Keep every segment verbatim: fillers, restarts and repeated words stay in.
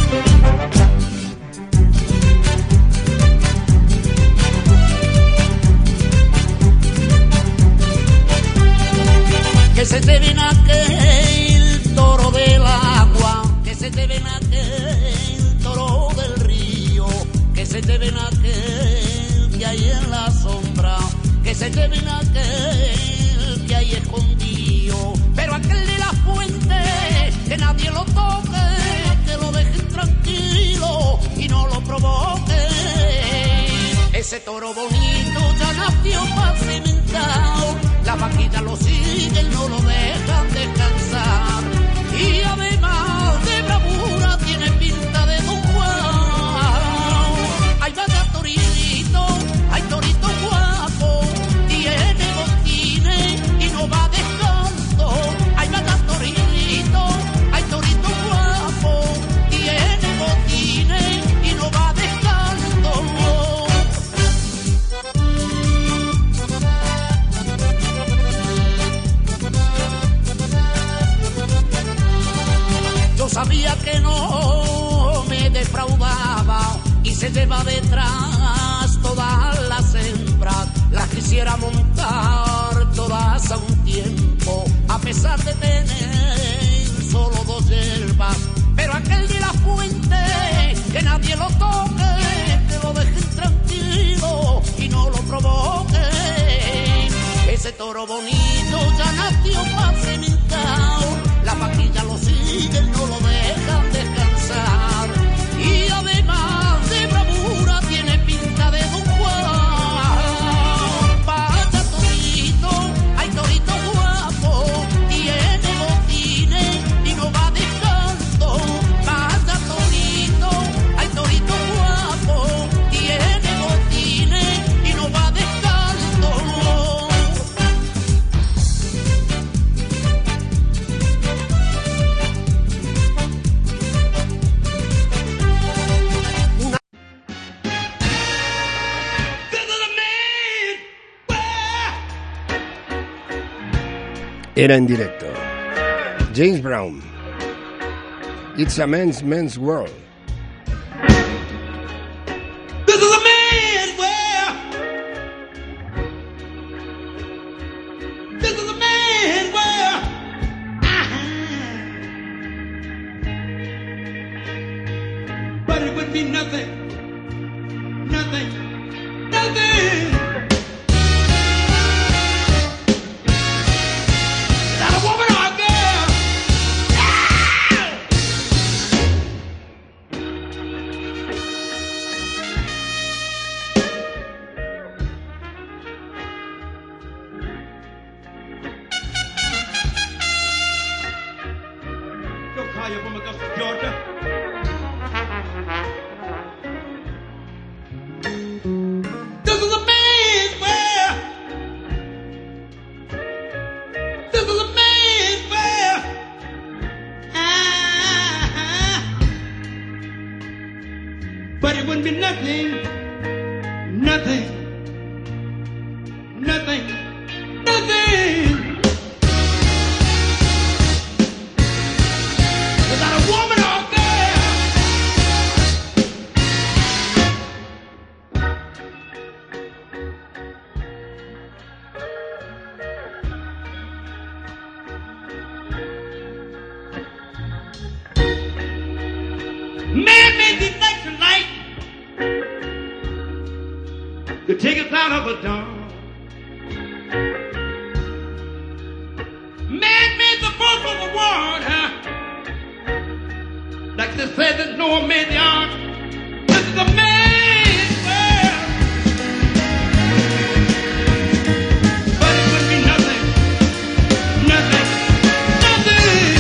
Que se te ven aquel toro del agua, que se te ven aquel toro del río, que se te ven aquel que hay en la sombra, que se te ven aquel que hay escondido, pero aquel de la fuente, que nadie lo toque, que lo dejen tranquilo y no lo provoque. Ese toro bonito ya nació pacimentado, la vaquilla lo siguen, no lo dejan descansar, y además de bravura tiene pinta de Don Juan. Ay, vaya torito, ay, torito guapo, tiene botines y no va descalzo. Ay, vaya torito, ay, torito guapo, tiene botines y no va descalzo. Sabía que no me defraudaba y se lleva detrás todas las hembras, las quisiera montar todas a un tiempo, a pesar de tener solo dos hierbas, pero aquel de la fuente, que nadie lo toque, que lo dejen tranquilo y no lo provoque. Ese toro bonito ya nació pacimentado, la vaquilla lo sigue, no lo dejan descansar, y además de bravura tiene pinta de Don Juan. Vaya torito, ay, torito guapo, tiene botines y no va descalzo. Vaya torito, ay, torito guapo, tiene botines y no va descalzo. Era en directo. James Brown. It's a man's man's world. This is a man's world. This is a man's world. Uh-huh. But it would be nothing, nothing, nothing. From Augusta, Georgia. This is a man's world. This is a man's world. Ah, but it wouldn't be nothing, nothing, nothing, nothing. Man made the night to light, to take us out of the dawn. Man made the birth of the world, huh? Like they said that Noah made the ark. This is a man's world. But it would be nothing, nothing, nothing.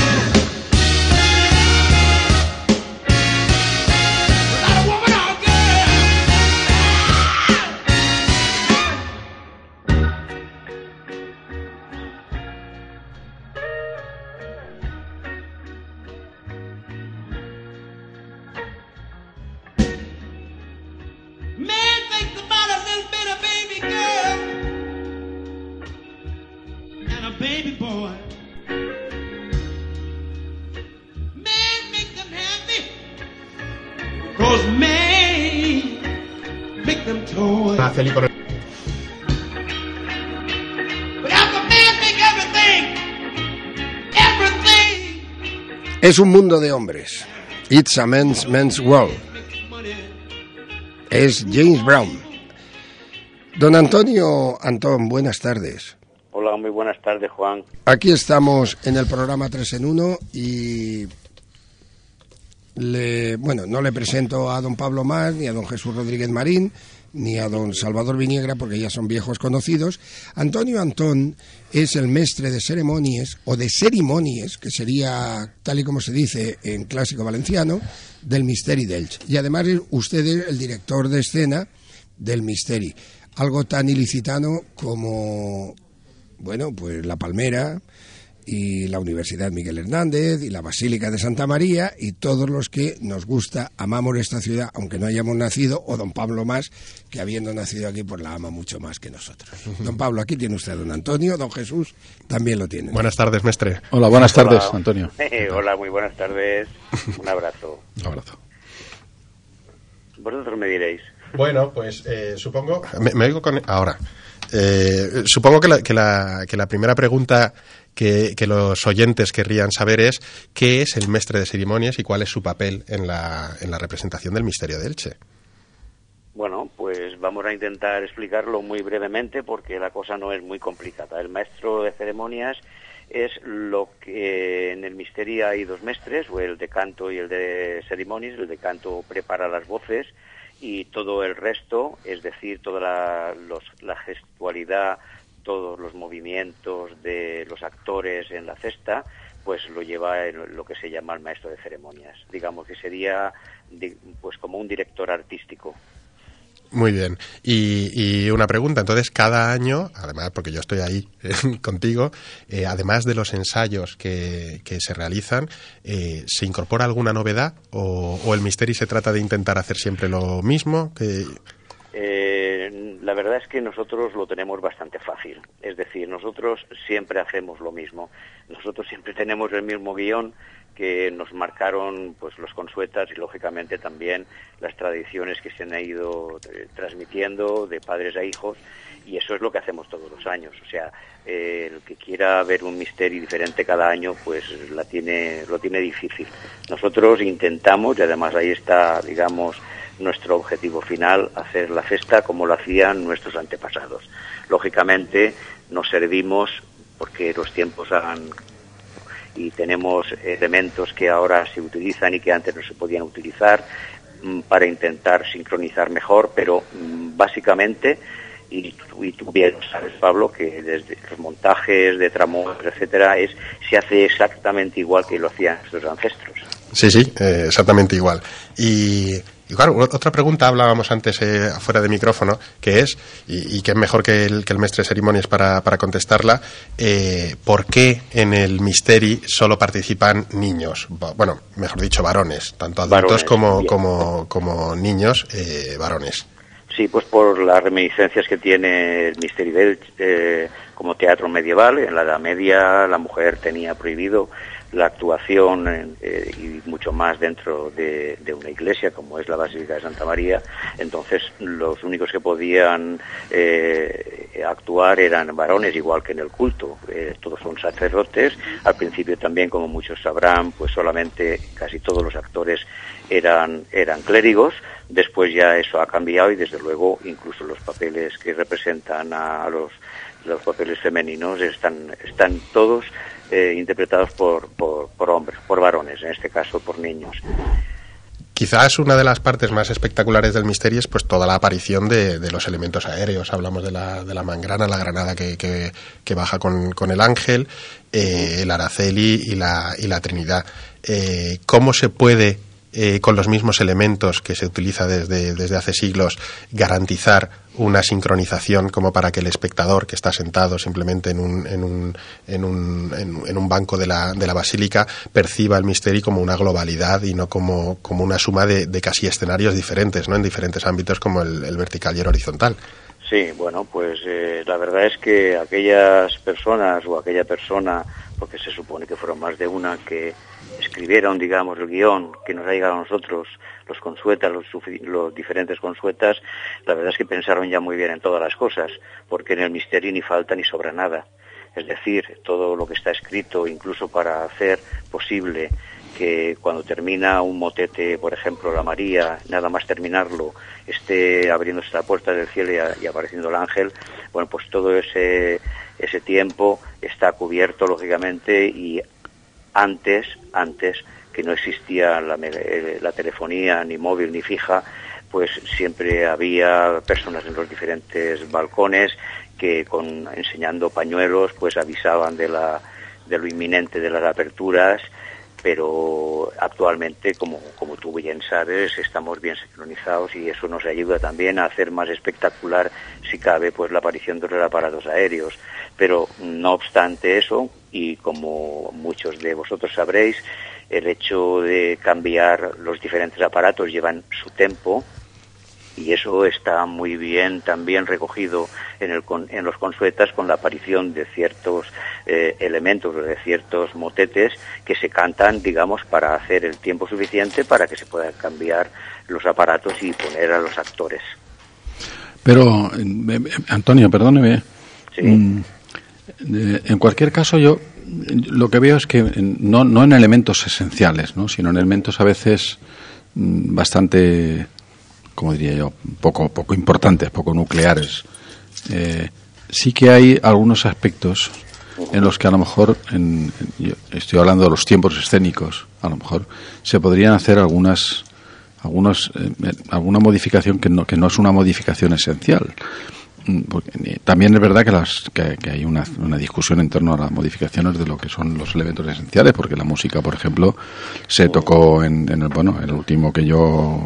Without a woman or a girl. Man thinks about a little bit of baby girl and a baby boy. Man makes them happy 'cause man make them toys. But after man make everything, everything. Es un mundo de hombres. It's a man's man's world. Es James Brown. Don Antonio Antón, buenas tardes. Hola, muy buenas tardes, Juan. Aquí estamos en el programa tres en uno y le, bueno, no le presento a don Pablo Mas, ni a don Jesús Rodríguez Marín, ni a don Salvador Viniegra, porque ya son viejos conocidos. Antonio Antón es el mestre de ceremonias, o de cerimonias, que sería, tal y como se dice en clásico valenciano, del Misteri d'Elx. Y además usted es el director de escena del Misteri. Algo tan ilicitano como, bueno, pues la Palmera y la Universidad Miguel Hernández y la Basílica de Santa María y todos los que nos gusta, amamos esta ciudad, aunque no hayamos nacido, o don Pablo Más, que habiendo nacido aquí, pues la ama mucho más que nosotros. Don Pablo, aquí tiene usted a don Antonio, don Jesús también lo tiene. Buenas tardes, mestre. Hola, buenas tardes, Hola. Antonio. Eh, hola, muy buenas tardes. Un abrazo. Un abrazo. Vosotros me diréis. Bueno, pues eh, supongo... Me, me oigo con... Ahora. Eh, supongo que la, que, la, que la primera pregunta que, que los oyentes querrían saber es ¿qué es el mestre de ceremonias y cuál es su papel en la, en la representación del Misterio de Elche? Bueno, pues vamos a intentar explicarlo muy brevemente porque la cosa no es muy complicada. El maestro de ceremonias es lo que en el misterio hay dos mestres, o el de canto y el de ceremonias. El de canto prepara las voces y todo el resto, es decir, toda la, los, la gestualidad, todos los movimientos de los actores en la cesta, pues lo lleva en lo que se llama el maestro de ceremonias. Digamos que sería pues como un director artístico. Muy bien. Y, y una pregunta, entonces, cada año, además, porque yo estoy ahí eh, contigo, eh, además de los ensayos que, que se realizan, eh, ¿se incorpora alguna novedad o, o el Misteri se trata de intentar hacer siempre lo mismo? Que... Eh, la verdad es que nosotros lo tenemos bastante fácil. Es decir, nosotros siempre hacemos lo mismo. Nosotros siempre tenemos el mismo guión que nos marcaron pues los consuetas y lógicamente también las tradiciones que se han ido eh, transmitiendo de padres a hijos, y eso es lo que hacemos todos los años. O sea, eh, el que quiera ver un misterio diferente cada año pues la tiene lo tiene difícil. Nosotros intentamos, y además ahí está, digamos, nuestro objetivo final, hacer la festa como lo hacían nuestros antepasados. Lógicamente nos servimos porque los tiempos han y tenemos elementos que ahora se utilizan y que antes no se podían utilizar mm, para intentar sincronizar mejor, pero mm, básicamente, y, y tú bien sabes, Pablo, que desde los montajes de tramos, etcétera, es se hace exactamente igual que lo hacían nuestros ancestros. Sí, sí, eh, exactamente igual. Y, y claro, otra pregunta hablábamos antes eh, afuera de micrófono, que es, y, y que es mejor que el, que el mestre de ceremonias para, para contestarla, eh, ¿por qué en el Misteri solo participan niños? Bueno, mejor dicho, varones, tanto adultos varones, como, como, como niños, eh, varones. Sí, pues por las reminiscencias que tiene el Misteri d'Elx eh, como teatro medieval. En la Edad Media la mujer tenía prohibido la actuación eh, y mucho más dentro de, de una iglesia como es la Basílica de Santa María. Entonces los únicos que podían eh, actuar eran varones, igual que en el culto. Eh, todos son sacerdotes. Al principio también, como muchos sabrán, pues solamente casi todos los actores eran eran clérigos. Después ya eso ha cambiado y desde luego incluso los papeles que representan a, a los los papeles femeninos están están todos eh, interpretados por, por por hombres, por varones, en este caso por niños. Quizás una de las partes más espectaculares del misterio es pues toda la aparición de, de los elementos aéreos. Hablamos de la, de la mangrana, la granada que, que, que baja con, con el ángel, eh, el araceli y la, y la Trinidad. Eh, ¿Cómo se puede, eh, con los mismos elementos que se utiliza desde, desde hace siglos, garantizar una sincronización como para que el espectador que está sentado simplemente en un, en un, en un, en, en un banco de la, de la basílica perciba el misterio como una globalidad y no como, como una suma de, de casi escenarios diferentes, ¿no? En diferentes ámbitos como el, el vertical y el horizontal? Sí, bueno, pues eh, la verdad es que aquellas personas o aquella persona, porque se supone que fueron más de una, que escribieron, digamos, el guión que nos ha llegado a nosotros, los consuetas, los, los diferentes consuetas, la verdad es que pensaron ya muy bien en todas las cosas, porque en el misterio ni falta ni sobra nada. Es decir, todo lo que está escrito, incluso para hacer posible que cuando termina un motete, por ejemplo, la María, nada más terminarlo, esté abriéndose la puerta del cielo y, a, y apareciendo el ángel, bueno, pues todo ese ese tiempo está cubierto, lógicamente, y antes, antes que no existía la, la telefonía, ni móvil, ni fija, pues siempre había personas en los diferentes balcones que con enseñando pañuelos, pues avisaban de la de lo inminente de las aperturas. Pero actualmente, como, como tú bien sabes, estamos bien sincronizados y eso nos ayuda también a hacer más espectacular, si cabe, pues la aparición de los aparatos aéreos. Pero no obstante eso, y como muchos de vosotros sabréis, el hecho de cambiar los diferentes aparatos llevan su tiempo, y eso está muy bien también recogido en, el, en los consuetas con la aparición de ciertos eh, elementos o de ciertos motetes que se cantan, digamos, para hacer el tiempo suficiente para que se puedan cambiar los aparatos y poner a los actores. Pero, eh, Antonio, perdóneme. Sí. Mm, eh, en cualquier caso, yo lo que veo es que no, no en elementos esenciales, ¿no?, sino en elementos a veces mm, bastante, como diría yo, poco poco importantes, poco nucleares. Eh, sí que hay algunos aspectos en los que a lo mejor, en, yo estoy hablando de los tiempos escénicos, a lo mejor se podrían hacer algunas, algunos, eh, alguna modificación que no, que no es una modificación esencial. Porque también es verdad que, las, que, que hay una, una discusión en torno a las modificaciones de lo que son los elementos esenciales, porque la música, por ejemplo, se tocó en, en el, bueno, el último que yo,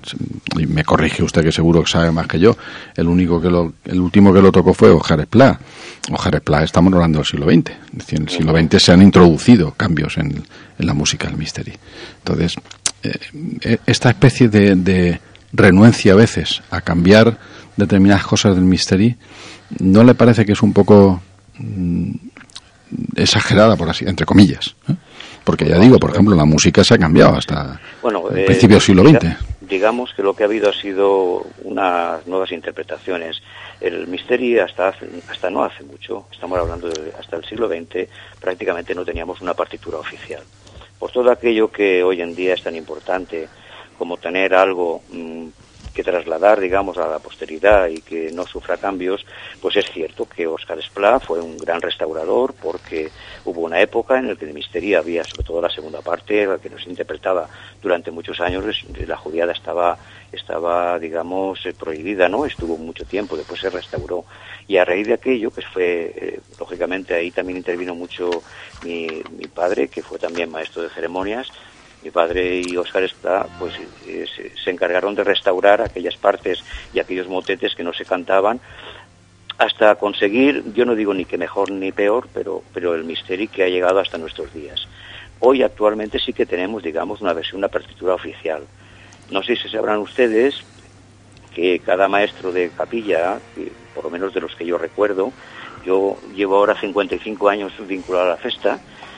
y me corrige usted que seguro que sabe más que yo, el único que lo, el último que lo tocó fue Ojar Esplá. Ojar Esplá, estamos hablando del siglo veinte. Es decir, en el siglo veinte se han introducido cambios en, en la música del mystery. Entonces, eh, esta especie de, de renuencia a veces a cambiar determinadas cosas del mystery, ¿no le parece que es un poco mmm, exagerada, por así, entre comillas? ¿eh? Porque ya digo, por ejemplo, la música se ha cambiado hasta bueno, el eh, principio del siglo veinte. Digamos que lo que ha habido ha sido unas nuevas interpretaciones. El mystery hasta hace, hasta no hace mucho, estamos hablando de hasta el siglo veinte, prácticamente no teníamos una partitura oficial. Por todo aquello que hoy en día es tan importante como tener algo mmm, que trasladar, digamos, a la posteridad y que no sufra cambios, pues es cierto que Óscar Esplá fue un gran restaurador, porque hubo una época en la que de misterio había, sobre todo la segunda parte, la que nos interpretaba durante muchos años, la judiada estaba, estaba digamos, prohibida, ¿no? Estuvo mucho tiempo, después se restauró. Y a raíz de aquello, pues fue, eh, lógicamente, ahí también intervino mucho mi, mi padre, que fue también maestro de ceremonias. Mi padre y Óscar Esplá pues eh, se, se encargaron de restaurar aquellas partes y aquellos motetes que no se cantaban, hasta conseguir, yo no digo ni que mejor ni peor, pero pero el misterio que ha llegado hasta nuestros días. Hoy actualmente sí que tenemos, digamos, una versión, una partitura oficial. No sé si sabrán ustedes que cada maestro de capilla, que por lo menos de los que yo recuerdo, yo llevo ahora cincuenta y cinco años vinculado a la festa,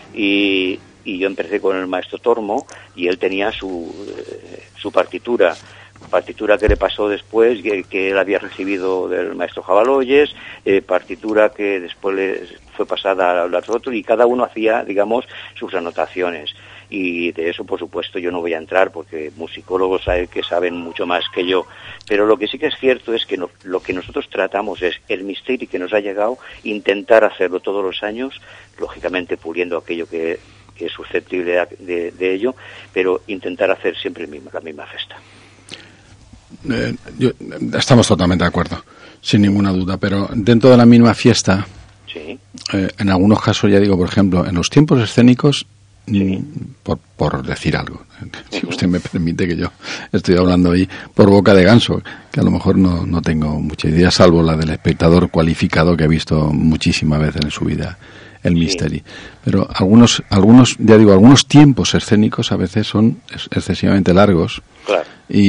y y yo empecé con el maestro Tormo y él tenía su eh, su partitura, partitura que le pasó después, que, que él había recibido del maestro Jabaloyes, eh, partitura que después le fue pasada a los otros, y cada uno hacía, digamos, sus anotaciones. Y de eso, por supuesto, yo no voy a entrar porque musicólogos hay que saben mucho más que yo. Pero lo que sí que es cierto es que no, lo que nosotros tratamos es el misterio que nos ha llegado, intentar hacerlo todos los años, lógicamente puliendo aquello que que es susceptible de, de ello, pero intentar hacer siempre el mismo, la misma festa. Eh, yo, estamos totalmente de acuerdo, sin ninguna duda, pero dentro de la misma fiesta, sí. eh, en algunos casos, ya digo, por ejemplo, en los tiempos escénicos, sí. por, por decir algo, si usted me permite que yo estoy hablando ahí por boca de ganso, que a lo mejor no, no tengo mucha idea, salvo la del espectador cualificado que ha visto muchísimas veces en su vida el mystery. Sí. Pero algunos, algunos, ya digo, algunos tiempos escénicos a veces son excesivamente largos. Claro. Y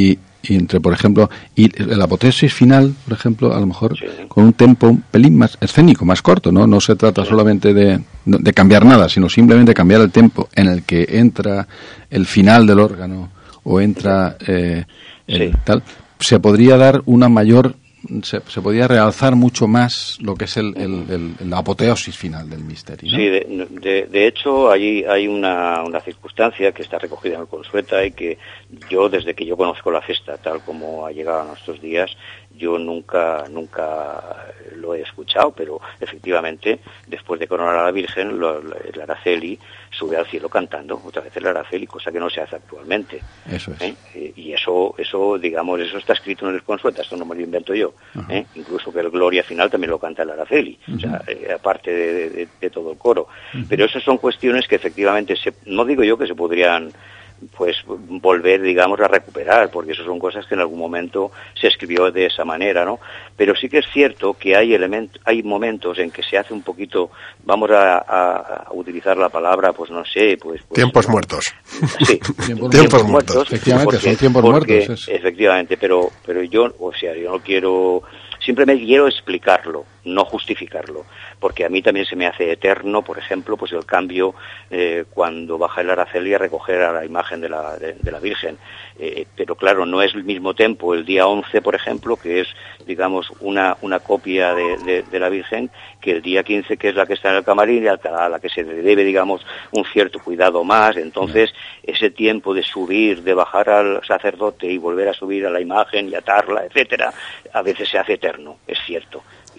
y entre, por ejemplo, y el apoteosis final, por ejemplo, a lo mejor sí. con un tempo un pelín más escénico, más corto, ¿no? No se trata sí. solamente de, de cambiar nada, sino simplemente cambiar el tempo en el que entra el final del órgano o entra eh, el sí. tal. Se podría dar una mayor... Se, se podía realzar mucho más lo que es el, el, el, el apoteosis final del misterio, ¿no? Sí, de, de, de hecho hay, hay una, una circunstancia que está recogida en el Consueta y que yo, desde que yo conozco la festa tal como ha llegado a nuestros días, yo nunca nunca lo he escuchado, pero efectivamente después de coronar a la Virgen, lo, el Araceli sube al cielo cantando otra vez el Araceli, cosa que no se hace actualmente. Eso es. ¿Eh? Y eso, eso digamos, eso está escrito en el Consueta, esto no me lo invento yo. ¿Eh? Incluso que el Gloria final también lo canta el Araceli, uh-huh. o sea, eh, aparte de, de, de todo el coro. Uh-huh. Pero esas son cuestiones que efectivamente, se, no digo yo que se podrían pues volver, digamos, a recuperar, porque eso son cosas que en algún momento se escribió de esa manera, ¿no? Pero sí que es cierto que hay elementos, hay momentos en que se hace un poquito, vamos a, a, a utilizar la palabra, pues no sé, pues... pues tiempos no, muertos. Sí, tiempos, tiempos muertos. Efectivamente, porque, son tiempos porque, muertos. Es. Efectivamente, pero, pero yo, o sea, yo no quiero... Simplemente quiero explicarlo, no justificarlo, porque a mí también se me hace eterno, por ejemplo, pues el cambio eh, cuando baja el Araceli a recoger a la imagen de la, de, de la Virgen. Eh, pero claro, no es el mismo tiempo el día once, por ejemplo, que es, digamos, una, una copia de, de, de la Virgen, que el día quince, que es la que está en el camarín y a la que se le debe, digamos, un cierto cuidado más. Entonces, ese tiempo de subir, de bajar al sacerdote y volver a subir a la imagen y atarla, etcétera, a veces se hace eterno, es cierto.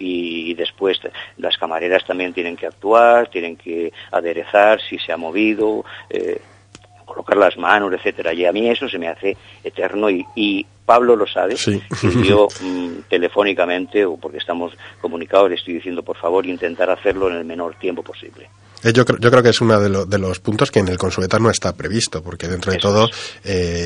Y después las camareras también tienen que actuar, tienen que aderezar si se ha movido, eh, colocar las manos, etcétera. Y a mí eso se me hace eterno y, y Pablo lo sabe. Sí. Y yo mmm, telefónicamente, o porque estamos comunicados, le estoy diciendo por favor intentar hacerlo en el menor tiempo posible. Yo creo, yo creo que es uno de, lo, de los puntos que en el Consueta no está previsto, porque dentro de Eso todo es.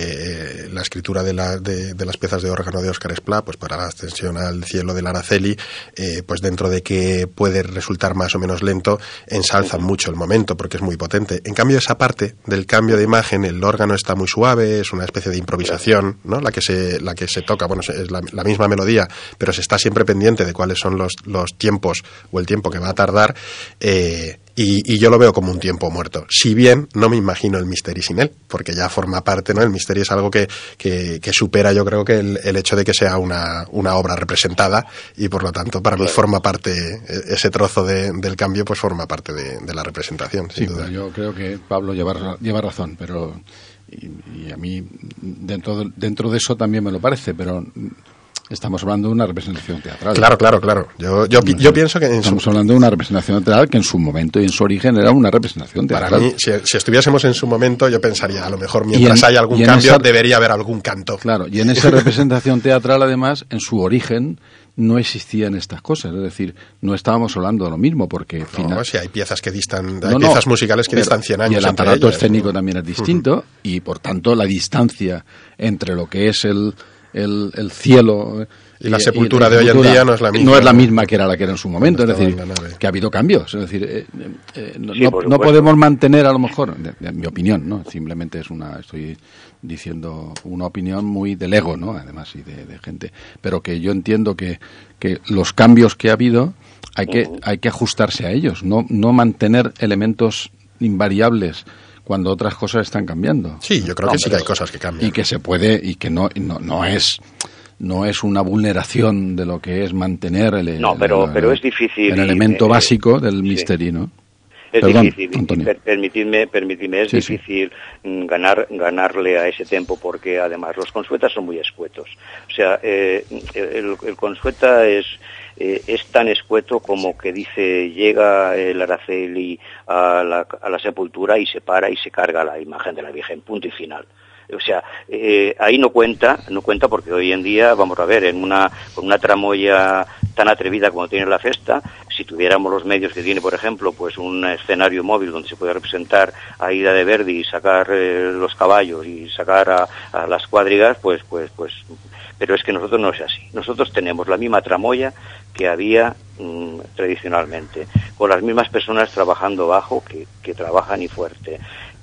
eh, la escritura de, la, de, de las piezas de órgano de Óscar Esplá, pues para la ascensión al cielo del Araceli, eh, pues dentro de que puede resultar más o menos lento, ensalzan uh-huh. mucho el momento porque es muy potente. En cambio, esa parte del cambio de imagen, el órgano está muy suave, es una especie de improvisación, ¿no? La que se, la que se toca, bueno, es la, la misma melodía, pero se está siempre pendiente de cuáles son los, los tiempos o el tiempo que va a tardar. Eh, Y, y yo lo veo como un tiempo muerto. Si bien no me imagino el Misteri sin él, porque ya forma parte, ¿no? El Misteri es algo que, que, que supera, yo creo, que el, el hecho de que sea una, una obra representada y, por lo tanto, para mí forma parte, ese trozo de, del cambio, pues forma parte de, de la representación, sin sí, duda. Yo creo que Pablo lleva, lleva razón, pero y, y a mí dentro de, dentro de eso también me lo parece, pero... Estamos hablando de una representación teatral. Claro, claro, claro. Yo, yo, yo, yo pienso que... En Estamos su... hablando de una representación teatral que en su momento y en su origen era una representación teatral. Para mí, si, si estuviésemos en su momento, yo pensaría, a lo mejor mientras en, hay algún cambio, esa... debería haber algún canto. Claro, y en esa representación teatral, además, en su origen, no existían estas cosas. Es decir, no estábamos hablando de lo mismo, porque... No, final... si hay piezas que distan... No, hay no, piezas musicales que pero, distan cien años. Y el aparato ellas, escénico ¿no? también es distinto, uh-huh. y por tanto la distancia entre lo que es el, el, el cielo... Y la sepultura y la de sepultura hoy en día no es la misma. No es la misma que era la que era en su momento, no es decir, que ha habido cambios. Es decir, eh, eh, no, sí, no, no podemos mantener, a lo mejor, de, de, mi opinión, ¿no? Simplemente es una, estoy diciendo una opinión muy del ego, ¿no? Además, y de, de gente. Pero que yo entiendo que, que los cambios que ha habido hay que, uh-huh. hay que ajustarse a ellos, no, no mantener elementos invariables cuando otras cosas están cambiando. Sí, yo creo no, que sí pero, que hay cosas que cambian. Y que se puede, y que no, no, no es... no es una vulneración de lo que es mantener el, no, pero, el, pero es difícil, el elemento eh, básico del sí. misterio, ¿no? Es Perdón, difícil, Antonio. per, permitidme, permitidme, es sí, difícil sí. ganar ganarle a ese tempo porque además los consuetas son muy escuetos. O sea, eh, el, el consueta es eh, es tan escueto como que dice, llega el Araceli a la, a la sepultura y se para y se carga la imagen de la Virgen, punto y final. O sea, eh, ahí no cuenta, no cuenta porque hoy en día, vamos a ver, en una con una tramoya tan atrevida como tiene la festa, si tuviéramos los medios que tiene, por ejemplo, pues un escenario móvil donde se puede representar a Ida de Verdi y sacar eh, los caballos y sacar a, a las cuadrigas, pues, pues, pues, pero es que nosotros no es así. Nosotros tenemos la misma tramoya que había mmm, tradicionalmente, con las mismas personas trabajando bajo que, que trabajan y fuerte.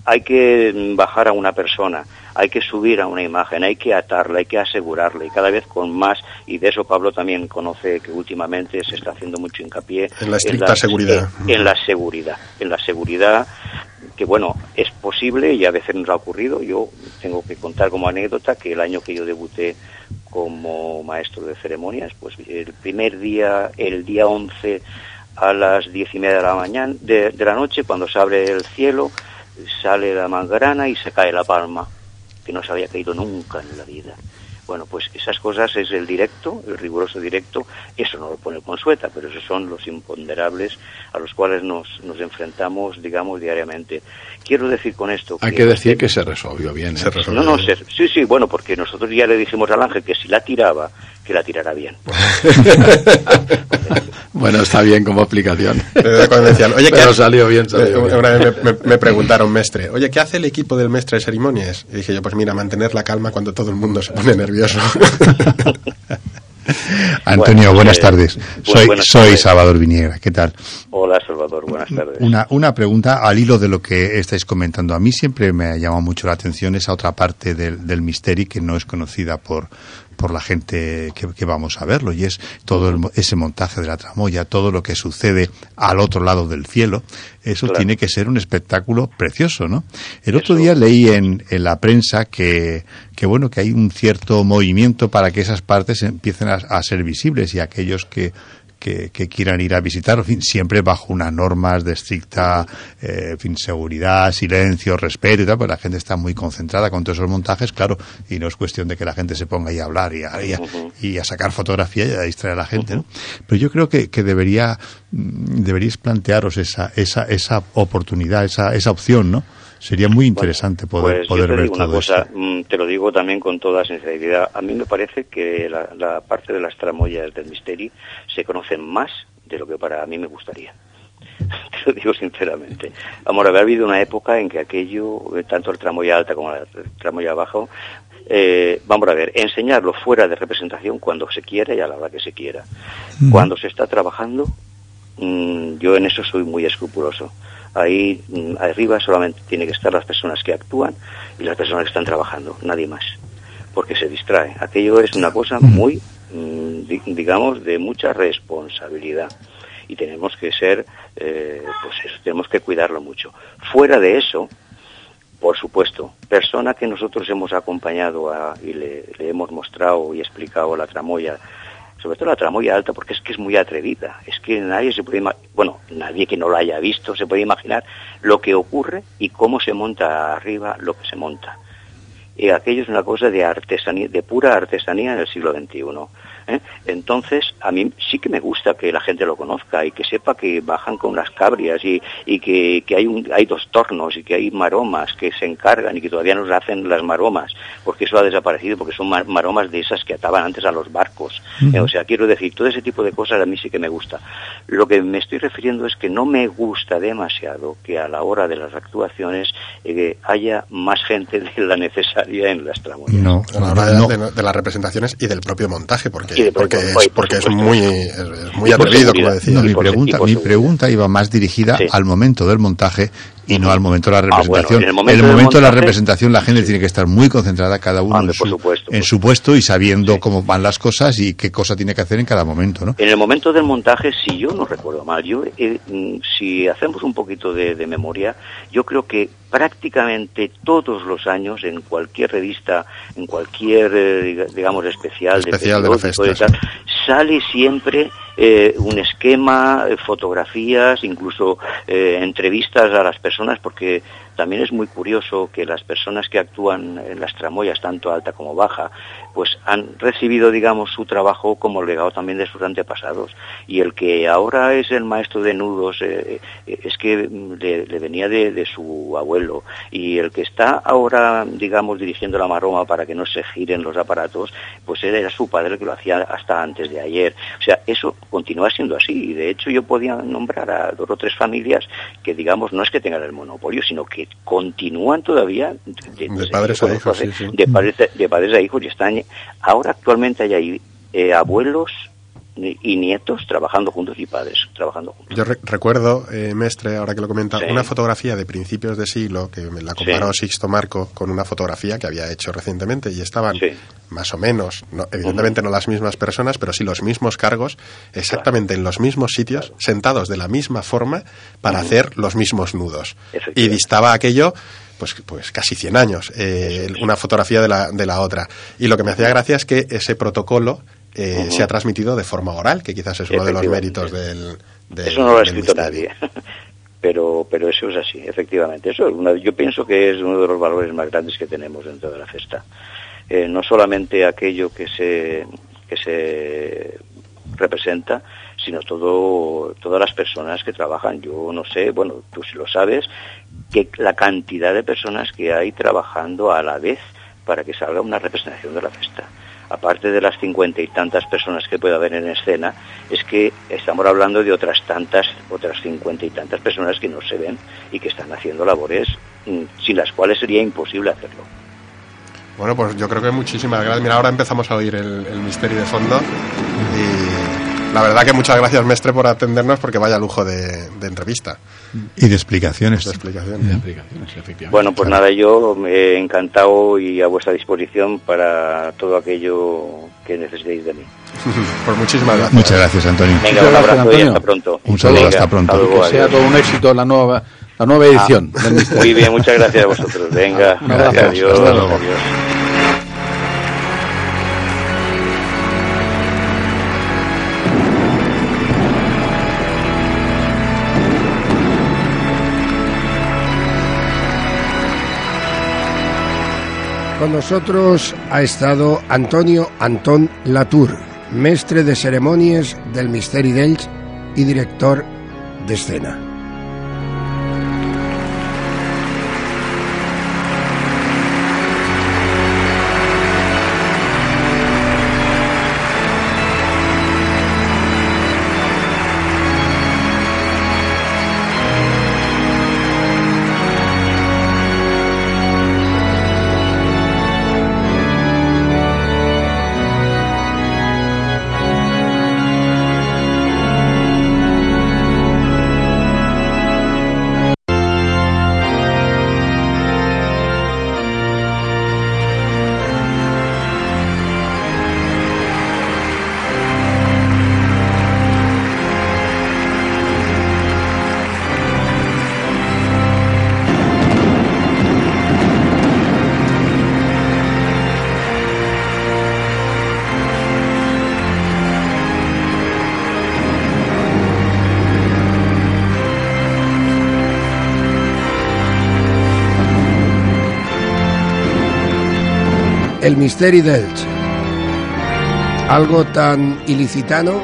hay que bajar a una persona, hay que subir a una imagen, hay que atarla, hay que asegurarla, y cada vez con más, y de eso Pablo también conoce que últimamente se está haciendo mucho hincapié en la estricta en la, seguridad. En, en la seguridad, en la seguridad, que bueno, es posible y a veces nos ha ocurrido. Yo tengo que contar como anécdota que el año que yo debuté como maestro de ceremonias, pues el primer día, el día once a las diez y media de la mañana, de, de la noche, cuando se abre el cielo, sale la mangrana y se cae la palma, que no se había caído nunca en la vida. Bueno, pues esas cosas es el directo, el riguroso directo, eso no lo pone Consueta, pero esos son los imponderables a los cuales nos, nos enfrentamos, digamos, diariamente. Quiero decir con esto... Hay que, que decir este, que se resolvió bien. ¿eh? Se resolvió no, no, bien. Se, sí, sí, bueno, porque nosotros ya le dijimos al ángel que si la tiraba, que la tirara bien. Bueno, está bien como explicación. Cuando decían, oye, pero ¿qué salió bien, salió bien. Una vez me, me, me preguntaron, mestre, oye, ¿qué hace el equipo del mestre de ceremonias? Y dije yo, pues mira, mantener la calma cuando todo el mundo se pone nervioso. Antonio, bueno, buenas eh, tardes. Soy, buenas soy tardes. Salvador Viniegra, ¿qué tal? Hola, Salvador, buenas tardes. Una, una pregunta al hilo de lo que estáis comentando. A mí siempre me ha llamado mucho la atención esa otra parte del, del misterio que no es conocida por por la gente que, que vamos a verlo, y es todo el, ese montaje de la tramoya, todo lo que sucede al otro lado del cielo. Eso claro. Tiene que ser un espectáculo precioso, ¿no? El Eso. otro día leí en, en la prensa que, que bueno, que hay un cierto movimiento para que esas partes empiecen a, a ser visibles, y aquellos que Que, que quieran ir a visitar, en fin, siempre bajo unas normas de estricta eh, en fin, seguridad, silencio, respeto y tal, pues la gente está muy concentrada con todos esos montajes, claro, y no es cuestión de que la gente se ponga ahí a hablar y a, y a, y a sacar fotografía y a distraer a la gente, ¿no? Pero yo creo que, que debería deberíais plantearos esa esa esa oportunidad, esa esa opción, ¿no? Sería muy interesante bueno, poder, pues poder yo te ver digo una todo cosa, esto. te lo digo también con toda sinceridad. A mí me parece que la, la parte de las tramoyas del misterio se conocen más de lo que para mí me gustaría. Te lo digo sinceramente. Vamos a ver, ha habido una época en que aquello, tanto el tramoya alta como el tramoya bajo, eh, vamos a ver, enseñarlo fuera de representación cuando se quiera y a la hora que se quiera. Mm. Cuando se está trabajando, mmm, yo en eso soy muy escrupuloso. Ahí arriba solamente tiene que estar las personas que actúan y las personas que están trabajando, nadie más, porque se distrae. Aquello es una cosa muy, digamos, de mucha responsabilidad, y tenemos que ser, eh, pues eso, tenemos que cuidarlo mucho. Fuera de eso, por supuesto, persona que nosotros hemos acompañado a, y le, le hemos mostrado y explicado la tramoya, sobre todo la tramoya alta, porque es que es muy atrevida, es que nadie se puede imaginar, bueno, nadie que no la haya visto se puede imaginar lo que ocurre y cómo se monta arriba lo que se monta. Y aquello es una cosa de artesanía, de pura artesanía en el siglo veintiuno. ¿eh? Entonces, a mí sí que me gusta que la gente lo conozca y que sepa que bajan con las cabrias y, y que, que hay, un, hay dos tornos y que hay maromas que se encargan y que todavía nos hacen las maromas, porque eso ha desaparecido, porque son maromas de esas que ataban antes a los barcos. Uh-huh. ¿eh? O sea, quiero decir, todo ese tipo de cosas a mí sí que me gusta. Lo que me estoy refiriendo es que no me gusta demasiado que a la hora de las actuaciones eh, haya más gente de la necesaria en las tramoyas. No, a la hora no. de, de, de las representaciones y del propio montaje, porque, de, porque, por, es, por, porque por es muy es, es muy atrevido, como decía. No, mi pregunta, mi pregunta iba más dirigida sí. al momento del montaje y no al momento de la representación. Ah, bueno, en el momento, en el momento de la representación la gente sí. tiene que estar muy concentrada, cada uno Ande, en, su, supuesto, en su puesto y sabiendo sí. cómo van las cosas y qué cosa tiene que hacer en cada momento, ¿no? En el momento del montaje, si yo no recuerdo mal, yo eh, si hacemos un poquito de, de memoria, yo creo que prácticamente todos los años en cualquier revista, en cualquier, eh, digamos, especial, especial de, de la festa, de tal, sí. sale siempre eh, un esquema, eh, fotografías, incluso eh, entrevistas a las personas, porque también es muy curioso que las personas que actúan en las tramoyas, tanto alta como baja, pues han recibido, digamos, su trabajo como legado también de sus antepasados. Y el que ahora es el maestro de nudos, eh, eh, es que le, le venía de, de su abuelo. Y el que está ahora, digamos, dirigiendo la maroma para que no se giren los aparatos, pues él era su padre el que lo hacía hasta antes de ayer. O sea, eso continúa siendo así. Y de hecho yo podía nombrar a dos o tres familias que, digamos, no es que tengan el monopolio, sino que continúan todavía de, de padres a hijos, sí, sí. de padres de padres a hijos, y están ahora actualmente hay ahí eh, abuelos y nietos trabajando juntos y padres trabajando juntos. Yo re recuerdo, eh, Mestre, ahora que lo comenta, Sí. una fotografía de principios de siglo que me la comparó sí. Sixto Marco con una fotografía que había hecho recientemente y estaban sí. más o menos, no, evidentemente uh-huh. no las mismas personas, pero sí los mismos cargos, exactamente claro. en los mismos sitios, claro. sentados de la misma forma para uh-huh. hacer los mismos nudos. Y distaba aquello pues pues casi cien años, eh, una fotografía de la, de la otra. Y lo que me hacía gracia es que ese protocolo eh, uh-huh. se ha transmitido de forma oral, que quizás es uno de los méritos del, del Eso no lo ha escrito misterio. nadie, pero pero eso es así, efectivamente. Eso es una, yo pienso que es uno de los valores más grandes que tenemos dentro de la festa. Eh, no solamente aquello que se que se representa, sino todo todas las personas que trabajan. Yo no sé, bueno, tú sí lo sabes, que la cantidad de personas que hay trabajando a la vez para que salga una representación de la festa. Aparte de las cincuenta y tantas personas que puede haber en escena, es que estamos hablando de otras tantas, otras cincuenta y tantas personas que no se ven y que están haciendo labores sin las cuales sería imposible hacerlo. Bueno, pues yo creo que muchísimas gracias. Mira, ahora empezamos a oír el, el misterio de fondo y la verdad que muchas gracias, Mestre, por atendernos, porque vaya lujo de, de entrevista. Y de explicaciones. De explicaciones. Y de explicaciones, efectivamente. Bueno, pues nada, yo me he encantado y a vuestra disposición para todo aquello que necesitéis de mí. Pues muchísimas gracias. Muchas gracias, Antonio. Venga, un abrazo, Antonio, y hasta pronto. Un saludo, Venga, hasta pronto. Hasta luego, que sea adiós. todo un éxito la nueva la nueva edición ah, del misterio. Muy bien, muchas gracias a vosotros. Venga, Un abrazo. gracias, adiós. Hasta luego. Adiós. Con nosotros ha estado Antonio Antón Latour, mestre de ceremonias del Misteri d'Elx y director de escena. El Misteri d'Elx, algo tan ilicitano.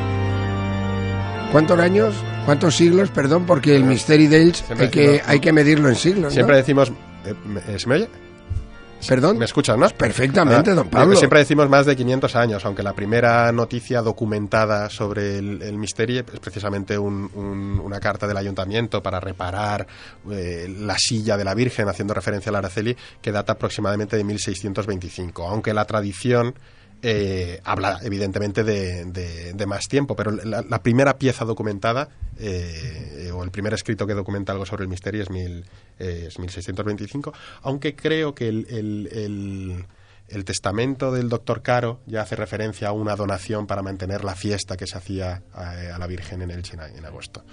¿Cuántos años? ¿Cuántos siglos? Perdón, porque el Misteri d'Elx hay que, hay que medirlo en siglos, ¿no? Siempre decimos... Eh, ¿Se me oye? ¿Perdón? ¿Me escuchan, no? Perfectamente, ah, don Pablo. Siempre decimos más de quinientos años, aunque la primera noticia documentada sobre el, el misterio es precisamente un, un, una carta del ayuntamiento para reparar eh, la silla de la Virgen, haciendo referencia al Araceli, que data aproximadamente de mil seiscientos veinticinco, aunque la tradición eh, habla evidentemente de, de, de más tiempo, pero la, la primera pieza documentada eh, o el primer escrito que documenta algo sobre el misterio es, mil, eh, es mil seiscientos veinticinco, aunque creo que el, el, el, el testamento del doctor Caro ya hace referencia a una donación para mantener la fiesta que se hacía a, a la Virgen en Elche en, en agosto.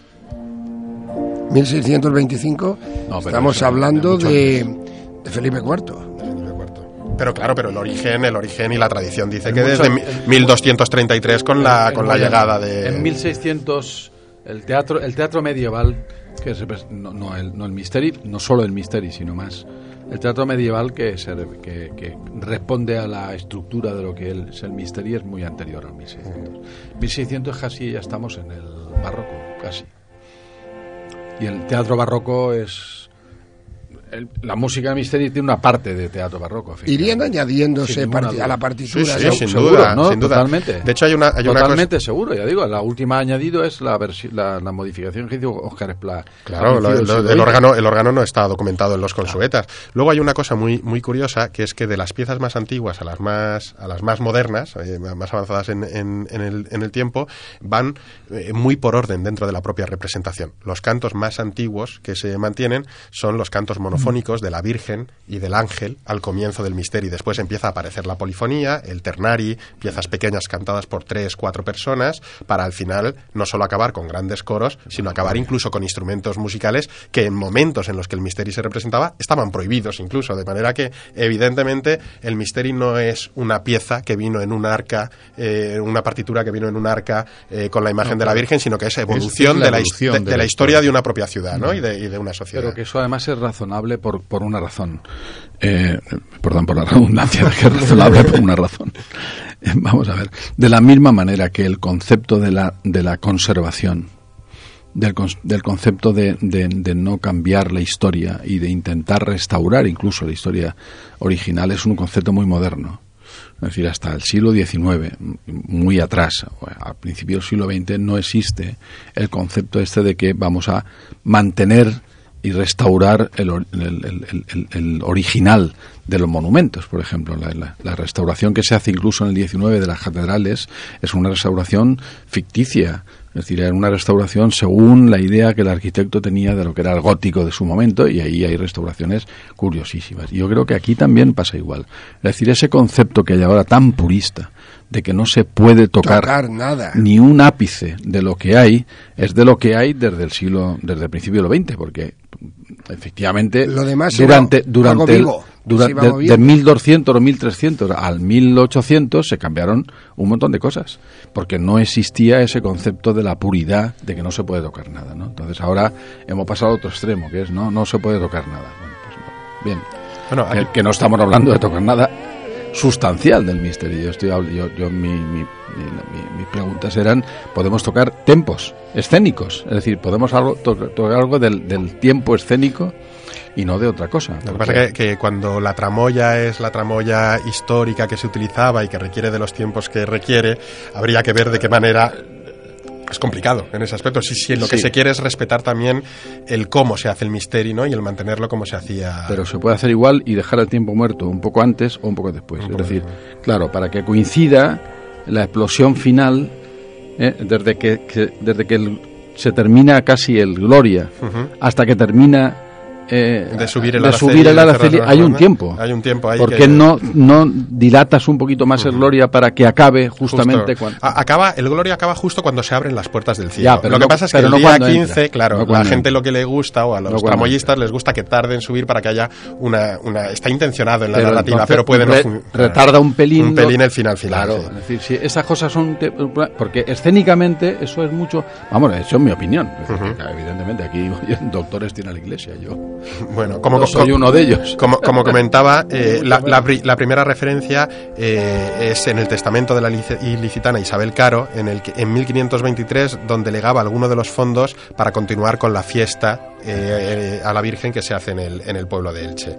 mil seiscientos veinticinco, no, estamos hablando de, de Felipe cuarto. Pero claro, pero el origen, el origen y la tradición dice que desde mil doscientos treinta y tres con la con la llegada de en mil seiscientos el teatro el teatro medieval que se, no, no el no el misteri, no solo el misteri, sino más el teatro medieval que, se, que que responde a la estructura de lo que es el misteri es muy anterior al mil seiscientos. Uh-huh. mil seiscientos casi ya estamos en el barroco, casi. Y el teatro barroco es El, la música de misterio tiene una parte de teatro barroco. Irían añadiéndose parti- a la partitura. Sí, sí, ¿no? sin seguro, duda, ¿no? sin duda. Totalmente. De hecho, hay una, hay Totalmente una cosa... seguro, ya digo. La última añadido es la, versi- la, la modificación que hizo Óscar Esplá. Claro, lo, lo, el, órgano, el órgano no está documentado en los consuetas. Luego hay una cosa muy muy curiosa, que es que de las piezas más antiguas a las más a las más modernas, eh, más avanzadas en, en, en, el, en el tiempo, van eh, muy por orden dentro de la propia representación. Los cantos más antiguos que se mantienen son los cantos monofónicos de la Virgen y del ángel al comienzo del misterio. Después empieza a aparecer la polifonía, el ternari, piezas pequeñas cantadas por tres, cuatro personas, para al final no solo acabar con grandes coros, sino acabar incluso con instrumentos musicales que en momentos en los que el misterio se representaba estaban prohibidos incluso, de manera que evidentemente el misterio no es una pieza que vino en un arca, eh, una partitura que vino en un arca eh, con la imagen no, de la Virgen, sino que es evolución, es, es de, la evolución de, de, de la historia de una propia ciudad, ¿no? Y, de, y de una sociedad. Pero que eso además es razonable por, por una razón. Eh, perdón por la redundancia, que es razonable por una razón. Eh, vamos a ver. De la misma manera que el concepto de la, de la conservación, del, del concepto de, de, de no cambiar la historia y de intentar restaurar incluso la historia original, es un concepto muy moderno. Es decir, hasta el siglo diecinueve, muy atrás, al principio del siglo veinte, no existe el concepto este de que vamos a mantener y restaurar el, el, el, el, el original de los monumentos, por ejemplo. La, la, la restauración que se hace incluso en el diecinueve de las catedrales es una restauración ficticia. Es decir, era una restauración según la idea que el arquitecto tenía de lo que era el gótico de su momento, y ahí hay restauraciones curiosísimas. Y yo creo que aquí también pasa igual. Es decir, ese concepto que hay ahora tan purista de que no se puede tocar, tocar nada, ni un ápice de lo que hay, es de lo que hay desde el siglo, desde el principio del veinte, porque efectivamente lo demás durante era durante el, vivo, durante de, de mil doscientos o mil trescientos al mil ochocientos se cambiaron un montón de cosas, porque no existía ese concepto de la puridad de que no se puede tocar nada, ¿no? Entonces ahora hemos pasado a otro extremo, que es no no se puede tocar nada. Bueno, pues no. Bien, bueno, aquí... que, que no estamos hablando de tocar nada sustancial del misterio. Yo estoy yo, yo mi, mi, mi, mi, mis preguntas eran, podemos tocar tempos escénicos, es decir, podemos algo, to, tocar algo del, del tiempo escénico y no de otra cosa. Lo que pasa es que, que cuando la tramoya es la tramoya histórica que se utilizaba y que requiere de los tiempos que requiere, habría que ver de qué manera. Es complicado en ese aspecto. Sí, sí, lo sí. que se quiere es respetar también el cómo se hace el misterio, ¿no? Y el mantenerlo como se hacía. Pero se puede hacer igual y dejar el tiempo muerto un poco antes o un poco después. Un es poco decir, después. Claro, para que coincida la explosión final, ¿eh? desde que, que desde que el, se termina casi el Gloria uh-huh. hasta que termina Eh, de subir el de Araceli, subir el Araceli hay un tiempo. Hay un tiempo ahí. ¿Por qué que... no, no dilatas un poquito más uh-huh. el Gloria para que acabe justamente cuando... A, acaba El Gloria acaba justo cuando se abren las puertas del cielo. Ya, pero lo que no, pasa es que el no día quince, entra. claro, no la gente entra. lo que le gusta, o a los no tramoyistas entra. les gusta que tarde en subir para que haya una... una está intencionado en la pero narrativa, entonces, pero puede no... Re, Fun- retarda un pelín. Un pelín el final final. Claro, sí. es decir, si esas cosas son... Te, porque escénicamente eso es mucho... Vamos, eso es mi opinión. Es decir, uh-huh. Evidentemente, aquí doctores tiene la Iglesia, yo... Bueno, como... No soy uno de ellos. Como, como comentaba, eh, la, la, la primera referencia eh, es en el testamento de la ilicitana Isabel Caro, en el que en mil quinientos veintitrés, donde legaba alguno de los fondos para continuar con la fiesta eh, a la Virgen que se hace en el, en el pueblo de Elche.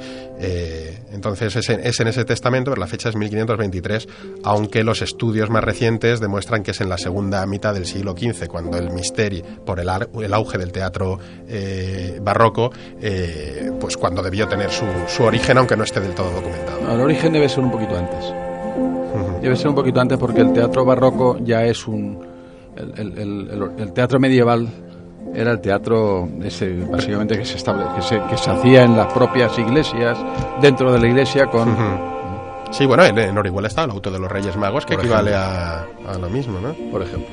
Eh, entonces es en, es en ese testamento, pero la fecha es mil quinientos veintitrés, aunque los estudios más recientes demuestran que es en la segunda mitad del siglo quince, cuando el misteri, por el, ar, el auge del teatro eh, barroco, eh, pues cuando debió tener su, su origen, aunque no esté del todo documentado. No, el origen debe ser un poquito antes. Uh-huh. Debe ser un poquito antes porque el teatro barroco ya es un... El, el, el, el, el teatro medieval era el teatro ese, básicamente que se, estable, que, se, que se hacía en las propias iglesias, dentro de la iglesia con... Uh-huh. Sí, bueno, en, en Orihuela está el auto de los Reyes Magos, que por equivale a, a lo mismo, ¿no? Por ejemplo.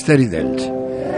Misteri d'Elx.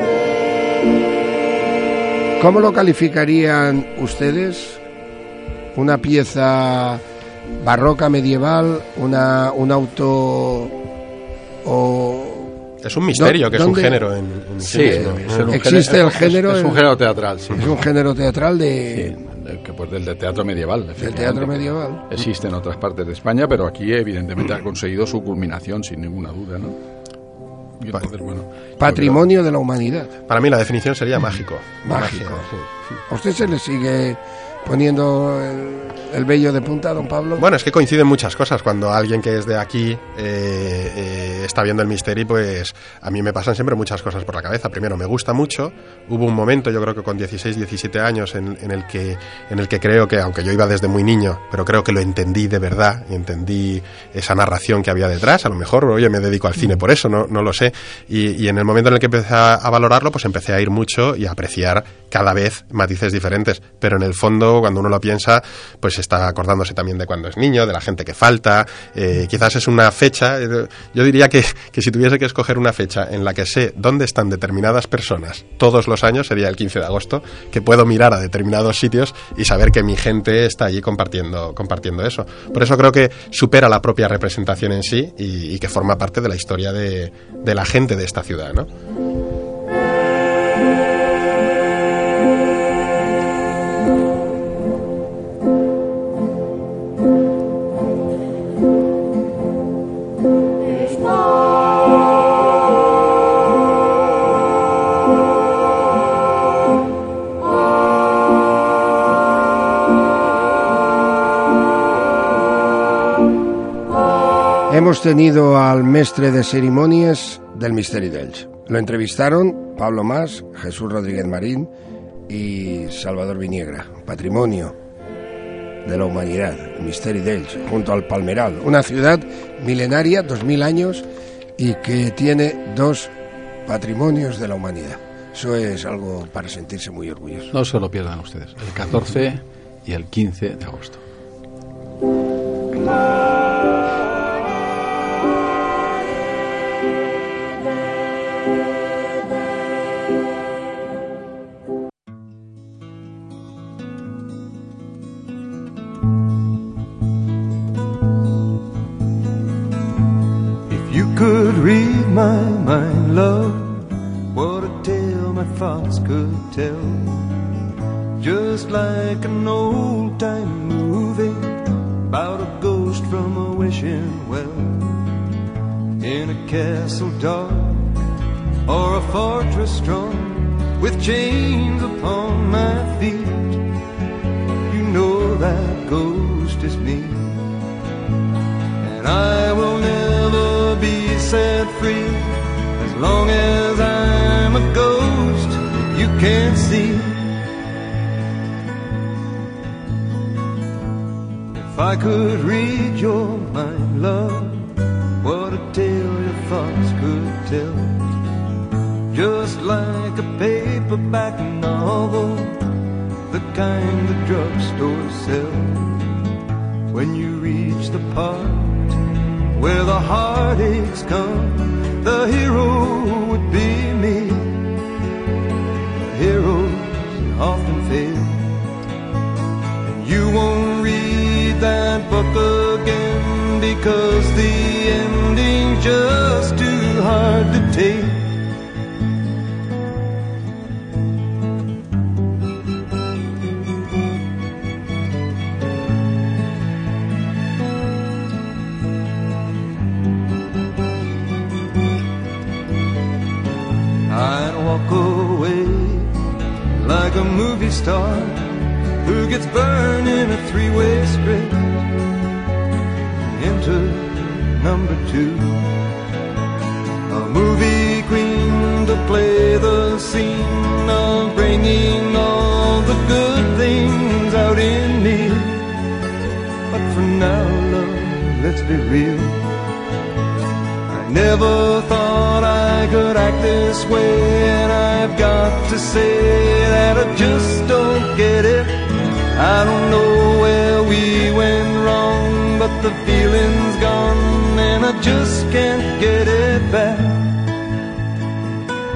¿Cómo lo calificarían ustedes? ¿Una pieza barroca medieval? ¿Una, un auto o...? Es un misterio, que es un género en, en sí, sí mismo. mismo. Es un Existe género, el género... Es, es un género teatral, sí. Es un género teatral de... Sí, que pues del de teatro medieval. Del teatro medieval. Existe en otras partes de España, pero aquí evidentemente ha conseguido su culminación, sin ninguna duda, ¿no? Y entonces, bueno, Patrimonio creo... de la humanidad. Para mí la definición sería mágico. Mágico. Magia, sí. ¿A usted se le sigue poniendo el, el vello de punta, don Pablo? Bueno, es que coinciden muchas cosas. Cuando alguien que es de aquí eh, eh, está viendo el Misteri, pues a mí me pasan siempre muchas cosas por la cabeza. Primero, me gusta mucho. Hubo un momento, yo creo que con dieciséis, diecisiete años, en, en, el que, en el que creo que, aunque yo iba desde muy niño, pero creo que lo entendí de verdad, y entendí esa narración que había detrás. A lo mejor, oye, me dedico al cine por eso, no, no lo sé. Y, y en el momento en el que empecé a, a valorarlo, pues empecé a ir mucho y a apreciar cada vez matices diferentes. Pero en el fondo, cuando uno lo piensa, pues está acordándose también de cuando es niño, de la gente que falta. Eh, quizás es una fecha, eh, yo diría que, que si tuviese que escoger una fecha en la que sé dónde están determinadas personas todos los años, sería el quince de agosto, que puedo mirar a determinados sitios y saber que mi gente está allí compartiendo, compartiendo eso. Por eso creo que supera la propia representación en sí y, y que forma parte de la historia de, de la gente de esta ciudad, ¿no? Hemos tenido al mestre de ceremonias del Misteri d'Elx. Lo entrevistaron Pablo Mas, Jesús Rodríguez Marín y Salvador Viniegra. Patrimonio de la humanidad, el Misteri d'Elx, junto al Palmeral, una ciudad milenaria, dos mil años, y que tiene dos patrimonios de la humanidad. Eso es algo para sentirse muy orgulloso. No se lo pierdan ustedes, el catorce y el quince de agosto. Could read my mind, love, what a tale my thoughts could tell. Just like an old-time movie about a ghost from a wishing well, in a castle dark or a fortress strong, with chains upon my feet. You know that ghost is me, and I will never be set free as long as I'm a ghost that you can't see. If I could read your mind, love, what a tale your thoughts could tell. Just like a paperback novel, the kind the drugstores sell. When you reach the part where the heartaches come, the hero would be me. But heroes often fail, and you won't read that book again because the ending's just too hard to take. Like a movie star who gets burned in a three-way script. Enter number two, a movie queen to play the scene of bringing all the good things out in me. But for now, love, let's be real, I never thought I could act this way, and I've got to say that I just don't get it. I don't know where we went wrong, but the feeling's gone and I just can't get it back.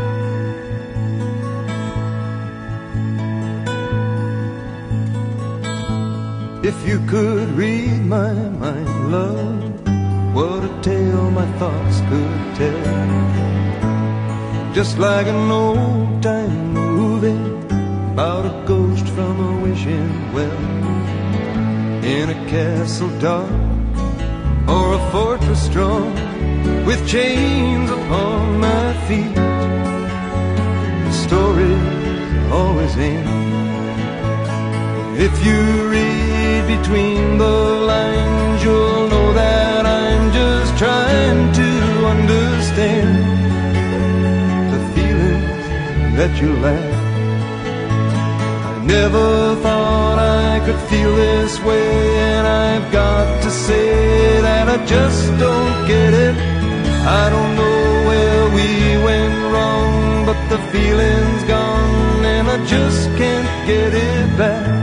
If you could read my mind, love, what a tale my thoughts could tell. Just like an old-time movie about a ghost from a wishing well, in a castle dark or a fortress strong, with chains upon my feet. The stories always end. If you read between the lines, you'll know that I'm just trying to understand the feelings that you lack. I never thought I could feel this way, and I've got to say that I just don't get it. I don't know where we went wrong, but the feeling's gone and I just can't get it back.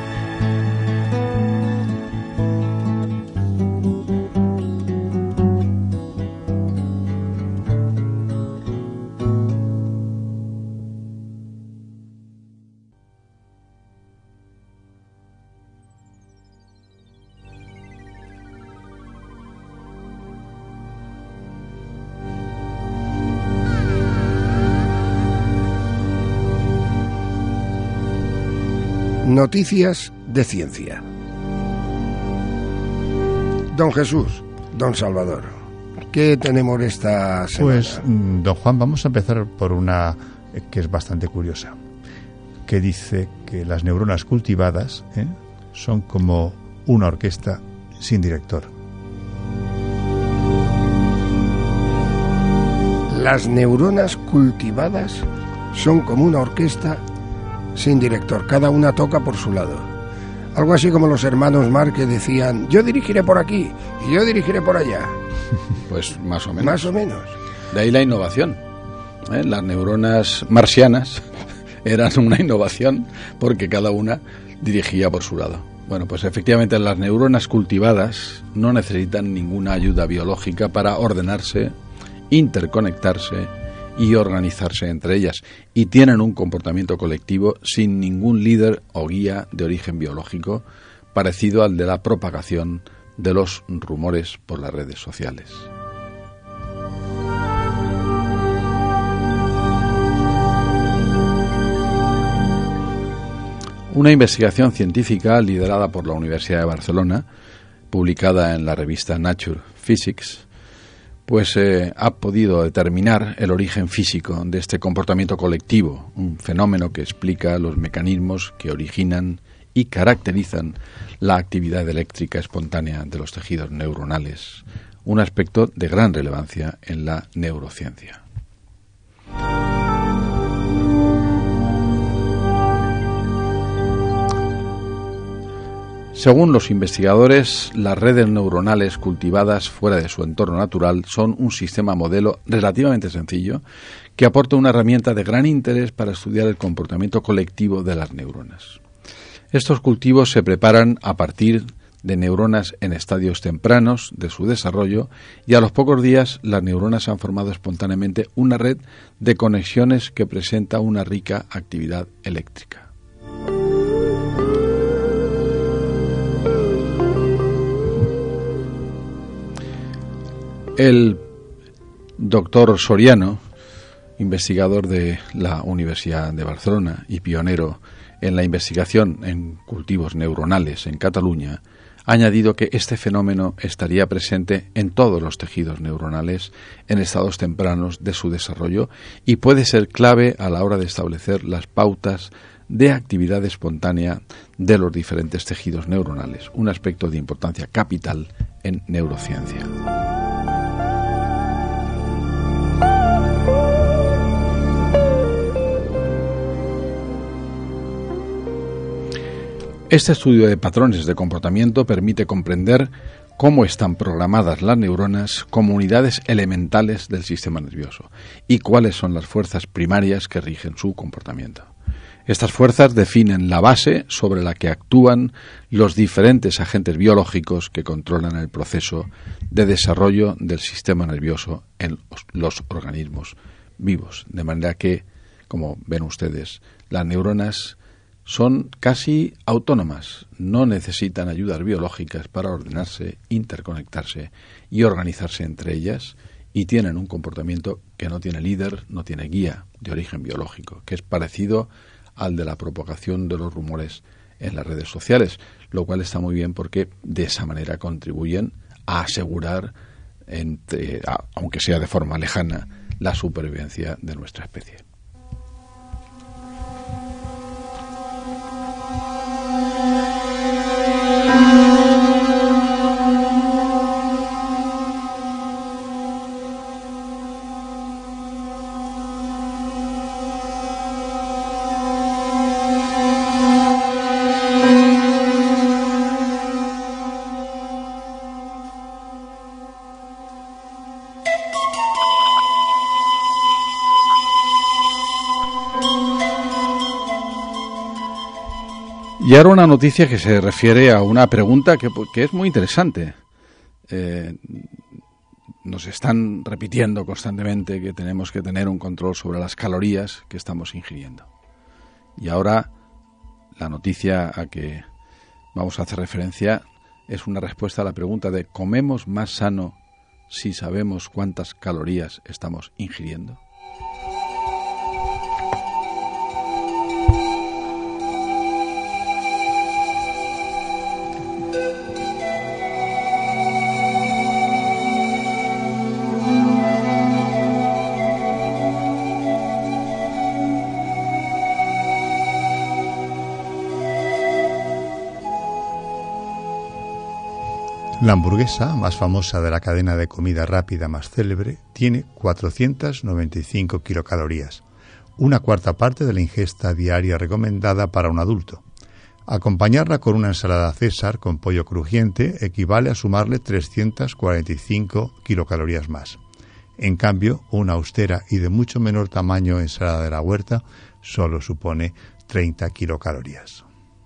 Noticias de ciencia. Don Jesús, don Salvador, ¿qué tenemos esta semana? Pues, don Juan, vamos a empezar por una que es bastante curiosa, que dice que las neuronas cultivadas ¿eh? son como una orquesta sin director. Las neuronas cultivadas son como una orquesta sin director, cada una toca por su lado. Algo así como los hermanos Marx que decían, yo dirigiré por aquí y yo dirigiré por allá. Pues más o menos. Más o menos. De ahí la innovación. ¿eh? Las neuronas marcianas eran una innovación porque cada una dirigía por su lado. Bueno, pues efectivamente las neuronas cultivadas no necesitan ninguna ayuda biológica para ordenarse, interconectarse y organizarse entre ellas, y tienen un comportamiento colectivo sin ningún líder o guía de origen biológico, parecido al de la propagación de los rumores por las redes sociales. Una investigación científica liderada por la Universidad de Barcelona, publicada en la revista Nature Physics, pues eh, ha podido determinar el origen físico de este comportamiento colectivo, un fenómeno que explica los mecanismos que originan y caracterizan la actividad eléctrica espontánea de los tejidos neuronales, un aspecto de gran relevancia en la neurociencia. Según los investigadores, las redes neuronales cultivadas fuera de su entorno natural son un sistema modelo relativamente sencillo que aporta una herramienta de gran interés para estudiar el comportamiento colectivo de las neuronas. Estos cultivos se preparan a partir de neuronas en estadios tempranos de su desarrollo y a los pocos días las neuronas han formado espontáneamente una red de conexiones que presenta una rica actividad eléctrica. El doctor Soriano, investigador de la Universidad de Barcelona y pionero en la investigación en cultivos neuronales en Cataluña, ha añadido que este fenómeno estaría presente en todos los tejidos neuronales en estados tempranos de su desarrollo y puede ser clave a la hora de establecer las pautas de actividad espontánea de los diferentes tejidos neuronales, un aspecto de importancia capital en neurociencia. Este estudio de patrones de comportamiento permite comprender cómo están programadas las neuronas como unidades elementales del sistema nervioso y cuáles son las fuerzas primarias que rigen su comportamiento. Estas fuerzas definen la base sobre la que actúan los diferentes agentes biológicos que controlan el proceso de desarrollo del sistema nervioso en los, los organismos vivos. De manera que, como ven ustedes, las neuronas son casi autónomas, no necesitan ayudas biológicas para ordenarse, interconectarse y organizarse entre ellas, y tienen un comportamiento que no tiene líder, no tiene guía de origen biológico, que es parecido al de la propagación de los rumores en las redes sociales, lo cual está muy bien porque de esa manera contribuyen a asegurar, entre, a, aunque sea de forma lejana, la supervivencia de nuestra especie. Y ahora una noticia que se refiere a una pregunta que, que es muy interesante. Eh, nos están repitiendo constantemente que tenemos que tener un control sobre las calorías que estamos ingiriendo. Y ahora la noticia a que vamos a hacer referencia es una respuesta a la pregunta de ¿comemos más sano si sabemos cuántas calorías estamos ingiriendo? La hamburguesa, más famosa de la cadena de comida rápida más célebre, tiene cuatrocientas noventa y cinco kilocalorías, una cuarta parte de la ingesta diaria recomendada para un adulto. Acompañarla con una ensalada César con pollo crujiente equivale a sumarle trescientas cuarenta y cinco kilocalorías más. En cambio, una austera y de mucho menor tamaño ensalada de la huerta solo supone treinta kilocalorías.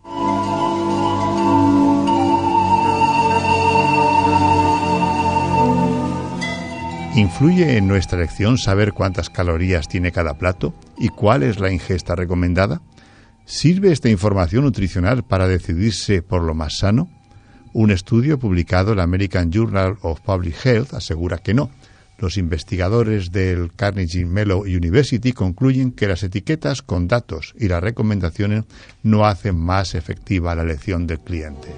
¿Influye en nuestra elección saber cuántas calorías tiene cada plato y cuál es la ingesta recomendada? ¿Sirve esta información nutricional para decidirse por lo más sano? Un estudio publicado en la American Journal of Public Health asegura que no. Los investigadores del Carnegie Mellon University concluyen que las etiquetas con datos y las recomendaciones no hacen más efectiva la elección del cliente.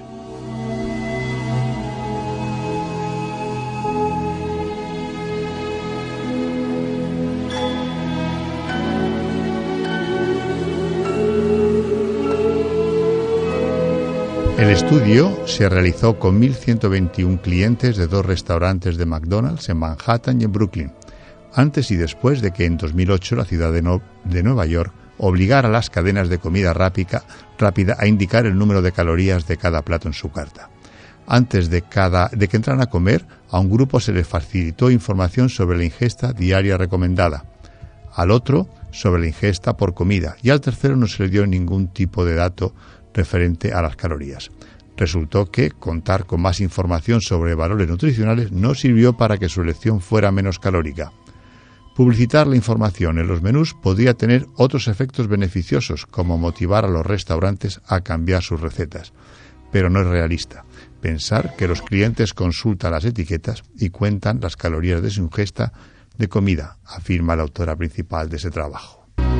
El estudio se realizó con mil ciento veintiuno clientes de dos restaurantes de McDonald's en Manhattan y en Brooklyn, antes y después de que en dos mil ocho la ciudad de, no- de Nueva York obligara a las cadenas de comida rápida, rápida a indicar el número de calorías de cada plato en su carta. Antes de, cada, de que entraran a comer, a un grupo se les facilitó información sobre la ingesta diaria recomendada, al otro sobre la ingesta por comida y al tercero no se le dio ningún tipo de dato referente a las calorías. Resultó que contar con más información sobre valores nutricionales no sirvió para que su elección fuera menos calórica. Publicitar la información en los menús podría tener otros efectos beneficiosos, como motivar a los restaurantes a cambiar sus recetas. Pero no es realista pensar que los clientes consultan las etiquetas y cuentan las calorías de su ingesta de comida, afirma la autora principal de ese trabajo.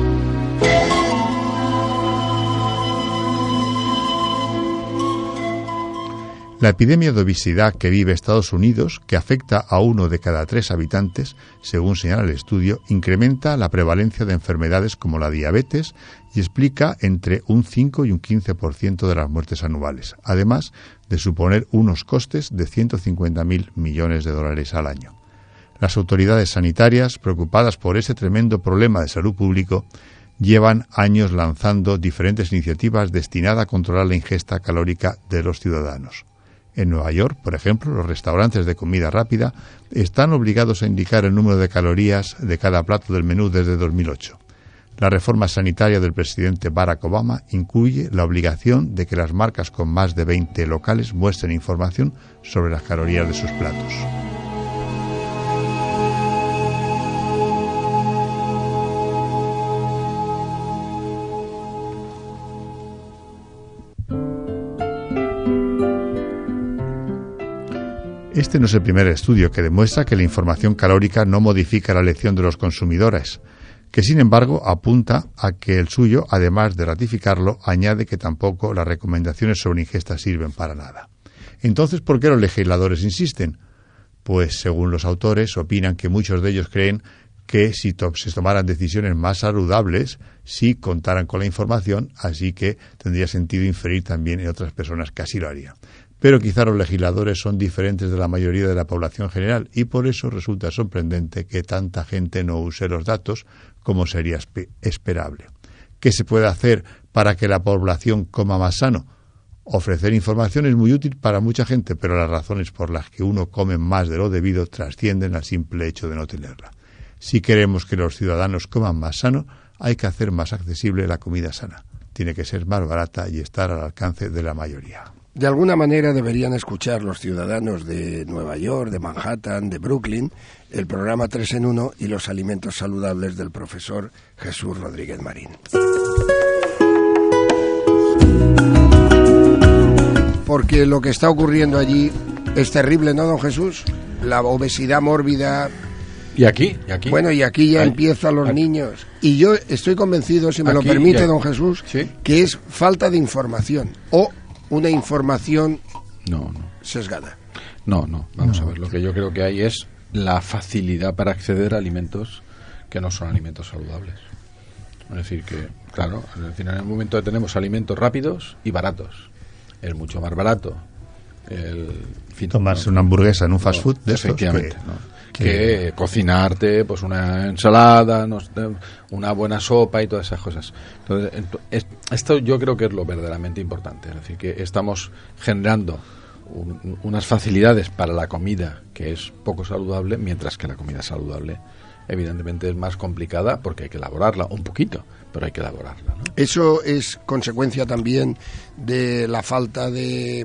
La epidemia de obesidad que vive Estados Unidos, que afecta a uno de cada tres habitantes, según señala el estudio, incrementa la prevalencia de enfermedades como la diabetes y explica entre un cinco y un quince por ciento de las muertes anuales, además de suponer unos costes de ciento cincuenta mil millones de dólares al año. Las autoridades sanitarias, preocupadas por ese tremendo problema de salud público, llevan años lanzando diferentes iniciativas destinadas a controlar la ingesta calórica de los ciudadanos. En Nueva York, por ejemplo, los restaurantes de comida rápida están obligados a indicar el número de calorías de cada plato del menú desde dos mil ocho. La reforma sanitaria del presidente Barack Obama incluye la obligación de que las marcas con más de veinte locales muestren información sobre las calorías de sus platos. Este no es el primer estudio que demuestra que la información calórica no modifica la elección de los consumidores, que sin embargo apunta a que el suyo, además de ratificarlo, añade que tampoco las recomendaciones sobre ingesta sirven para nada. Entonces, ¿por qué los legisladores insisten? Pues, según los autores, opinan que muchos de ellos creen que si to- se tomaran decisiones más saludables, si contaran con la información, así que tendría sentido inferir también en otras personas que así lo harían. Pero quizá los legisladores son diferentes de la mayoría de la población general y por eso resulta sorprendente que tanta gente no use los datos como sería espe- esperable. ¿Qué se puede hacer para que la población coma más sano? Ofrecer información es muy útil para mucha gente, pero las razones por las que uno come más de lo debido trascienden al simple hecho de no tenerla. Si queremos que los ciudadanos coman más sano, hay que hacer más accesible la comida sana. Tiene que ser más barata y estar al alcance de la mayoría. De alguna manera deberían escuchar los ciudadanos de Nueva York, de Manhattan, de Brooklyn, el programa tres en uno y los alimentos saludables del profesor Jesús Rodríguez Marín. Porque lo que está ocurriendo allí es terrible, ¿no, don Jesús? La obesidad mórbida. Y aquí, y aquí. Bueno, y aquí ya Ay, empiezan los aquí. niños. Y yo estoy convencido, si me lo Aquí permite, ya- don Jesús, ¿Sí? que es falta de información o una información No, no. sesgada. No, no, vamos a ver, lo que yo creo que hay es la facilidad para acceder a alimentos que no son alimentos saludables. Es decir, que, claro, es decir, en el momento que tenemos alimentos rápidos y baratos, es mucho más barato el en fin, Tomarse no, una hamburguesa en un fast food de estos efectivamente, que- ¿no? que- que cocinarte pues una ensalada, no sé, una buena sopa y todas esas cosas. Entonces, ento- es- esto yo creo que es lo verdaderamente importante, es decir, que estamos generando un- unas facilidades para la comida que es poco saludable, mientras que la comida saludable evidentemente es más complicada porque hay que elaborarla un poquito, pero hay que elaborarla, ¿no? Eso es consecuencia también de la falta de...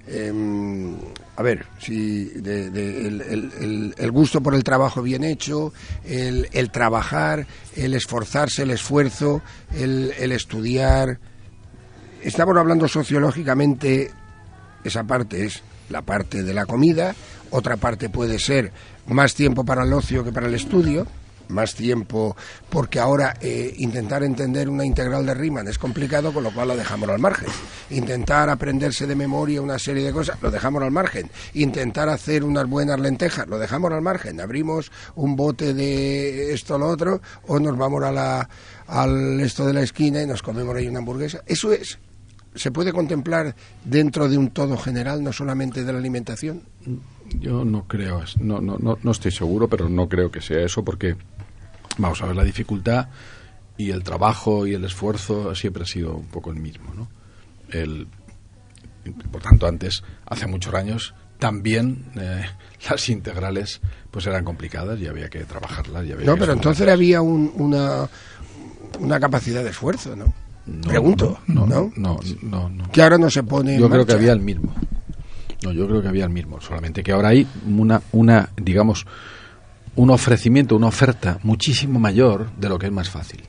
eh, a ver, si de, de- el, el- el- el gusto por el trabajo bien hecho, el, el trabajar, el esforzarse, el esfuerzo, el, el estudiar. Estamos hablando sociológicamente, esa parte es la parte de la comida, otra parte puede ser más tiempo para el ocio que para el estudio, más tiempo, porque ahora eh, intentar entender una integral de Riemann es complicado, con lo cual lo dejamos al margen. Intentar aprenderse de memoria una serie de cosas, lo dejamos al margen. Intentar hacer unas buenas lentejas, lo dejamos al margen. Abrimos un bote de esto o lo otro, o nos vamos a la, al esto de la esquina y nos comemos ahí una hamburguesa. Eso es. ¿Se puede contemplar dentro de un todo general, no solamente de la alimentación? Yo no creo, es- no, no, no, no estoy seguro, pero no creo que sea eso porque, vamos a ver, la dificultad y el trabajo y el esfuerzo siempre ha sido un poco el mismo, ¿no? El, por tanto, antes, hace muchos años, también eh, las integrales pues eran complicadas y había que trabajarlas. Y había No, que pero entonces estudiarlas. había un- una, una capacidad de esfuerzo, ¿no? No, Pregunto, no, ¿no? no, no, no. Que ahora no se pone en Yo creo que marcha. había el mismo. No, yo creo que había el mismo. Solamente que ahora hay una, una, digamos, un ofrecimiento, una oferta muchísimo mayor de lo que es más fácil.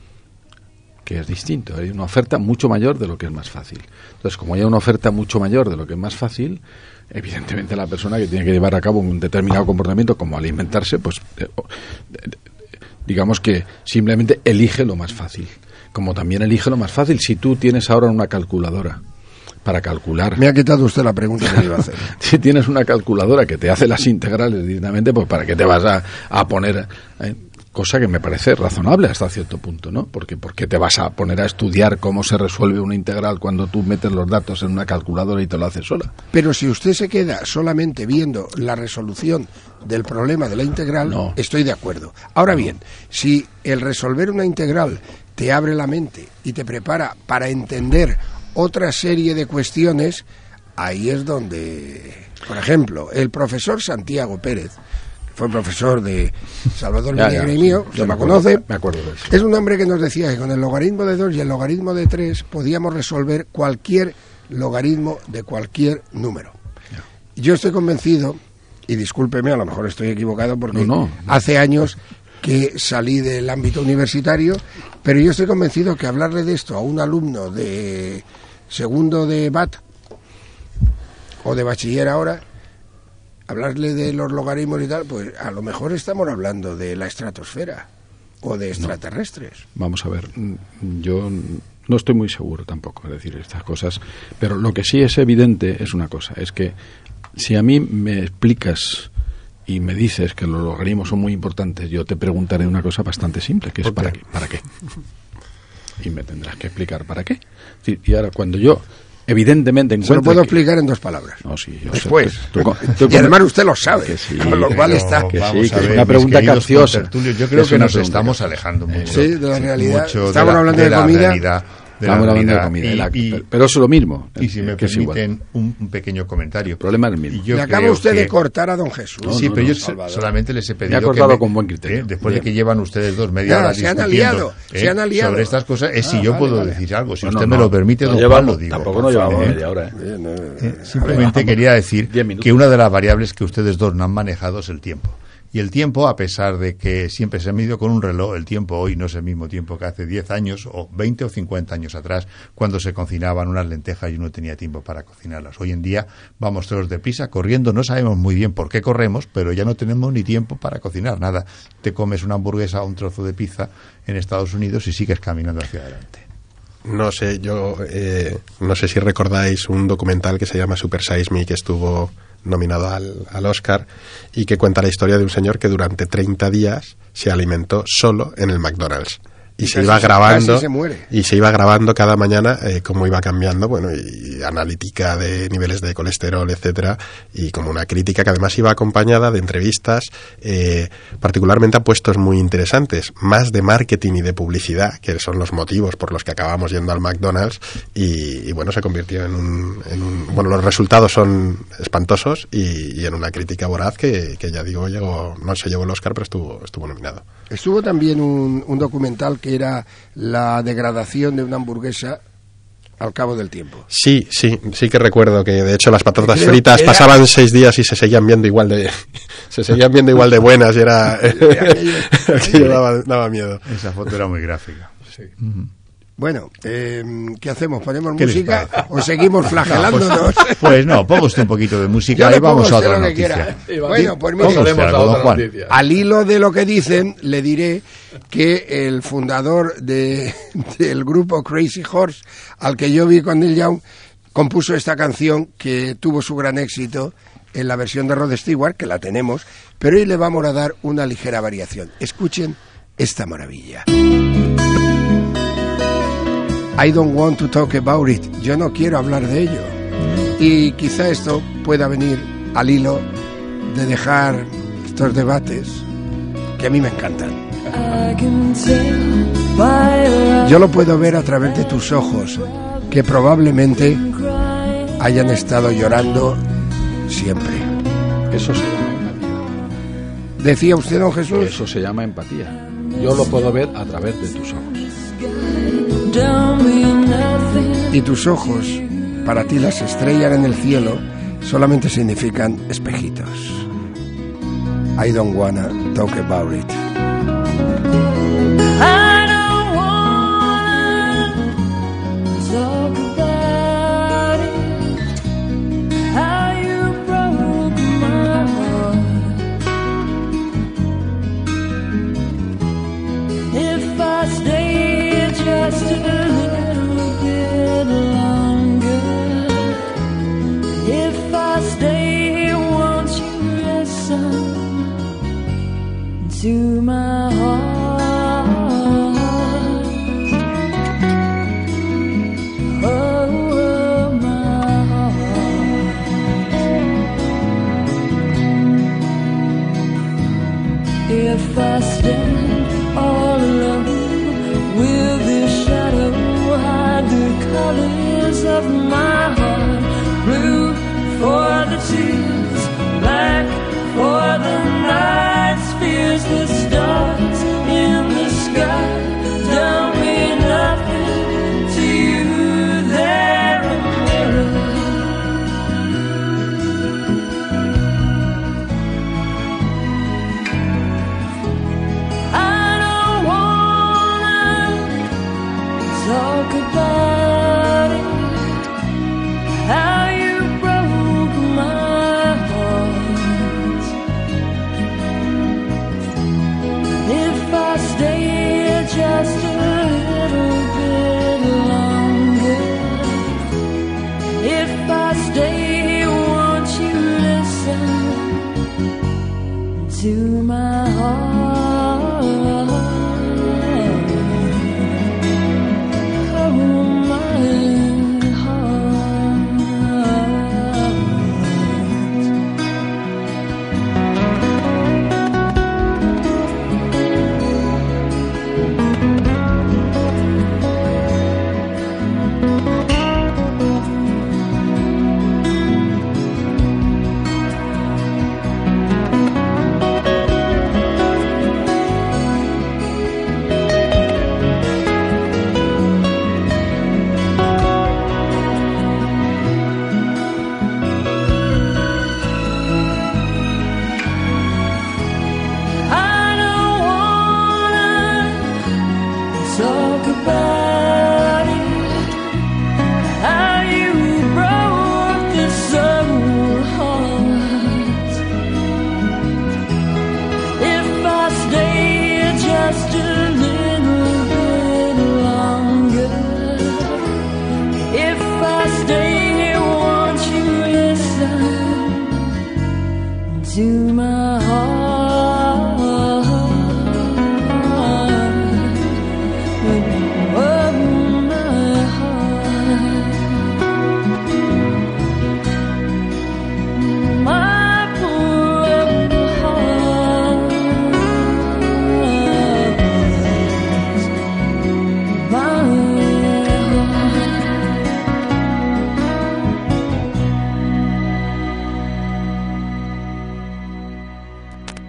Que es distinto. Hay una oferta mucho mayor de lo que es más fácil. Entonces, como hay una oferta mucho mayor de lo que es más fácil, evidentemente la persona que tiene que llevar a cabo un determinado comportamiento como alimentarse, pues eh, eh, digamos que simplemente elige lo más fácil. Como también elige lo más fácil. Si tú tienes ahora una calculadora para calcular... Me ha quitado usted la pregunta que le iba a hacer. Si tienes una calculadora que te hace las integrales directamente, pues ¿para qué te vas a, a poner? eh? Cosa que me parece razonable hasta cierto punto, ¿no? Porque ¿por qué te vas a poner a estudiar cómo se resuelve una integral cuando tú metes los datos en una calculadora y te lo haces sola? Pero si usted se queda solamente viendo la resolución del problema de la integral, No. estoy de acuerdo. Ahora bien, si el resolver una integral te abre la mente y te prepara para entender otra serie de cuestiones, ahí es donde, por ejemplo, el profesor Santiago Pérez, fue profesor de Salvador Ya, Viñegra ya, y mío, sí, se me lo acuerdo, conoce, me acuerdo de eso. es un hombre que nos decía que con el logaritmo de dos y el logaritmo de tres podíamos resolver cualquier logaritmo de cualquier número. Yo estoy convencido, y discúlpeme, a lo mejor estoy equivocado porque No, no. hace años que salí del ámbito universitario, pero yo estoy convencido que hablarle de esto a un alumno de segundo de B A T o de bachiller ahora hablarle de los logaritmos y tal, pues a lo mejor estamos hablando de la estratosfera o de extraterrestres. No. Vamos a ver, yo no estoy muy seguro tampoco de decir estas cosas, pero lo que sí es evidente es una cosa, es que si a mí me explicas y me dices que los logaritmos son muy importantes, yo te preguntaré una cosa bastante simple, que es ¿para qué? ¿Para qué? Y me tendrás que explicar para qué. Y ahora, cuando yo evidentemente encuentro... Se lo puedo que... explicar en dos palabras. No, sí, yo Después. Sé, tú, tú, tú, y además usted lo sabe, que sí, con lo cual está... Que Vamos sí, a que ver, es una pregunta mis queridos capciosa. contertulios, yo creo Es que una nos pregunta estamos capciosa. alejando mucho. Sí, de la realidad. mucho Estamos la- hablando de la comida. realidad, de la Estamos hablando de realidad. comida, Y- la- y- pero eso es lo mismo. Y si me que es igual. permiten un, un pequeño comentario. El problema es el mismo. Y yo Le acaba creo usted que- de cortar a don Jesús. No, sí, no, pero no, yo Salvador. solamente les he Me pedido ha cortado que me- con buen criterio. eh, después Bien. de que llevan ustedes dos media Ya, hora se han discutiendo, aliado, eh, se han aliado. sobre estas cosas, es si Ah, yo vale, puedo vale. decir algo. Si Bueno, usted no, me lo permite, no don llevamos- Juan, lo digo. Tampoco por nos llevamos favor. media hora. ¿eh? Eh, no, Eh, Simplemente quería decir Diez minutos. que una de las variables que ustedes dos no han manejado es el tiempo. Y el tiempo, a pesar de que siempre se ha medido con un reloj, el tiempo hoy no es el mismo tiempo que hace diez años o veinte o cincuenta años atrás, cuando se cocinaban unas lentejas y uno tenía tiempo para cocinarlas. Hoy en día vamos todos deprisa, corriendo, no sabemos muy bien por qué corremos, pero ya no tenemos ni tiempo para cocinar nada. Te comes una hamburguesa o un trozo de pizza en Estados Unidos y sigues caminando hacia adelante. No sé, yo eh, no sé si recordáis un documental que se llama Super Size Me, que estuvo nominado al, al Oscar y que cuenta la historia de un señor que durante treinta días se alimentó solo en el McDonald's. Y, Y se casi iba se- grabando casi se muere. y se iba grabando cada mañana eh, cómo iba cambiando, bueno, y, y analítica de niveles de colesterol, etcétera, y como una crítica que además iba acompañada de entrevistas eh, particularmente a puestos muy interesantes, más de marketing y de publicidad, que son los motivos por los que acabamos yendo al McDonald's, y, y bueno, se convirtió en un, en un bueno, los resultados son espantosos y, y en una crítica voraz que, que ya digo, llegó, no se llevó el Oscar, pero estuvo, estuvo nominado. Estuvo también un, un documental que era la degradación de una hamburguesa al cabo del tiempo. Sí, sí, sí que recuerdo que de hecho las patatas Creo fritas que era- pasaban seis días y se seguían viendo igual de se seguían viendo igual de buenas y era aquello daba, daba miedo. Esa foto era muy gráfica. Sí. Bueno, eh, ¿qué hacemos? ¿Ponemos ¿Qué les música parece? o seguimos flagelándonos? Pues no, ponga usted un poquito de Yo música le y vamos pongo a usted otra lo que noticia. quiera. Bueno, pues Ponga mire, usted algo, don Juan. al hilo de lo que dicen, le diré que el fundador de, del grupo Crazy Horse, al que yo vi con Neil Young, compuso esta canción que tuvo su gran éxito en la versión de Rod Stewart, que la tenemos, pero hoy le vamos a dar una ligera variación. Escuchen esta maravilla. I don't want to talk about it. Yo no quiero hablar de ello. Y quizá esto pueda venir al hilo de dejar estos debates que a mí me encantan. Yo lo puedo ver a través de tus ojos, que probablemente hayan estado llorando siempre. Eso se llama empatía. ¿Decía usted, don Jesús? Eso se llama empatía. Yo lo puedo ver a través de tus ojos. Y tus ojos, para ti las estrellas en el cielo, solamente significan espejitos. I don't wanna talk about it. I don't wanna talk about it. How you broke my heart. If I stay just a little bit longer, if I stay, won't you listen to my heart? Oh, my heart. If I stand all alone with this shadow, hide the colors of my heart. Blue for the tears, black for the nights, fears the stars in the sky don't mean nothing to you. They're a mirror. I don't wanna talk about it. How you broke my Someday, won't you listen to me?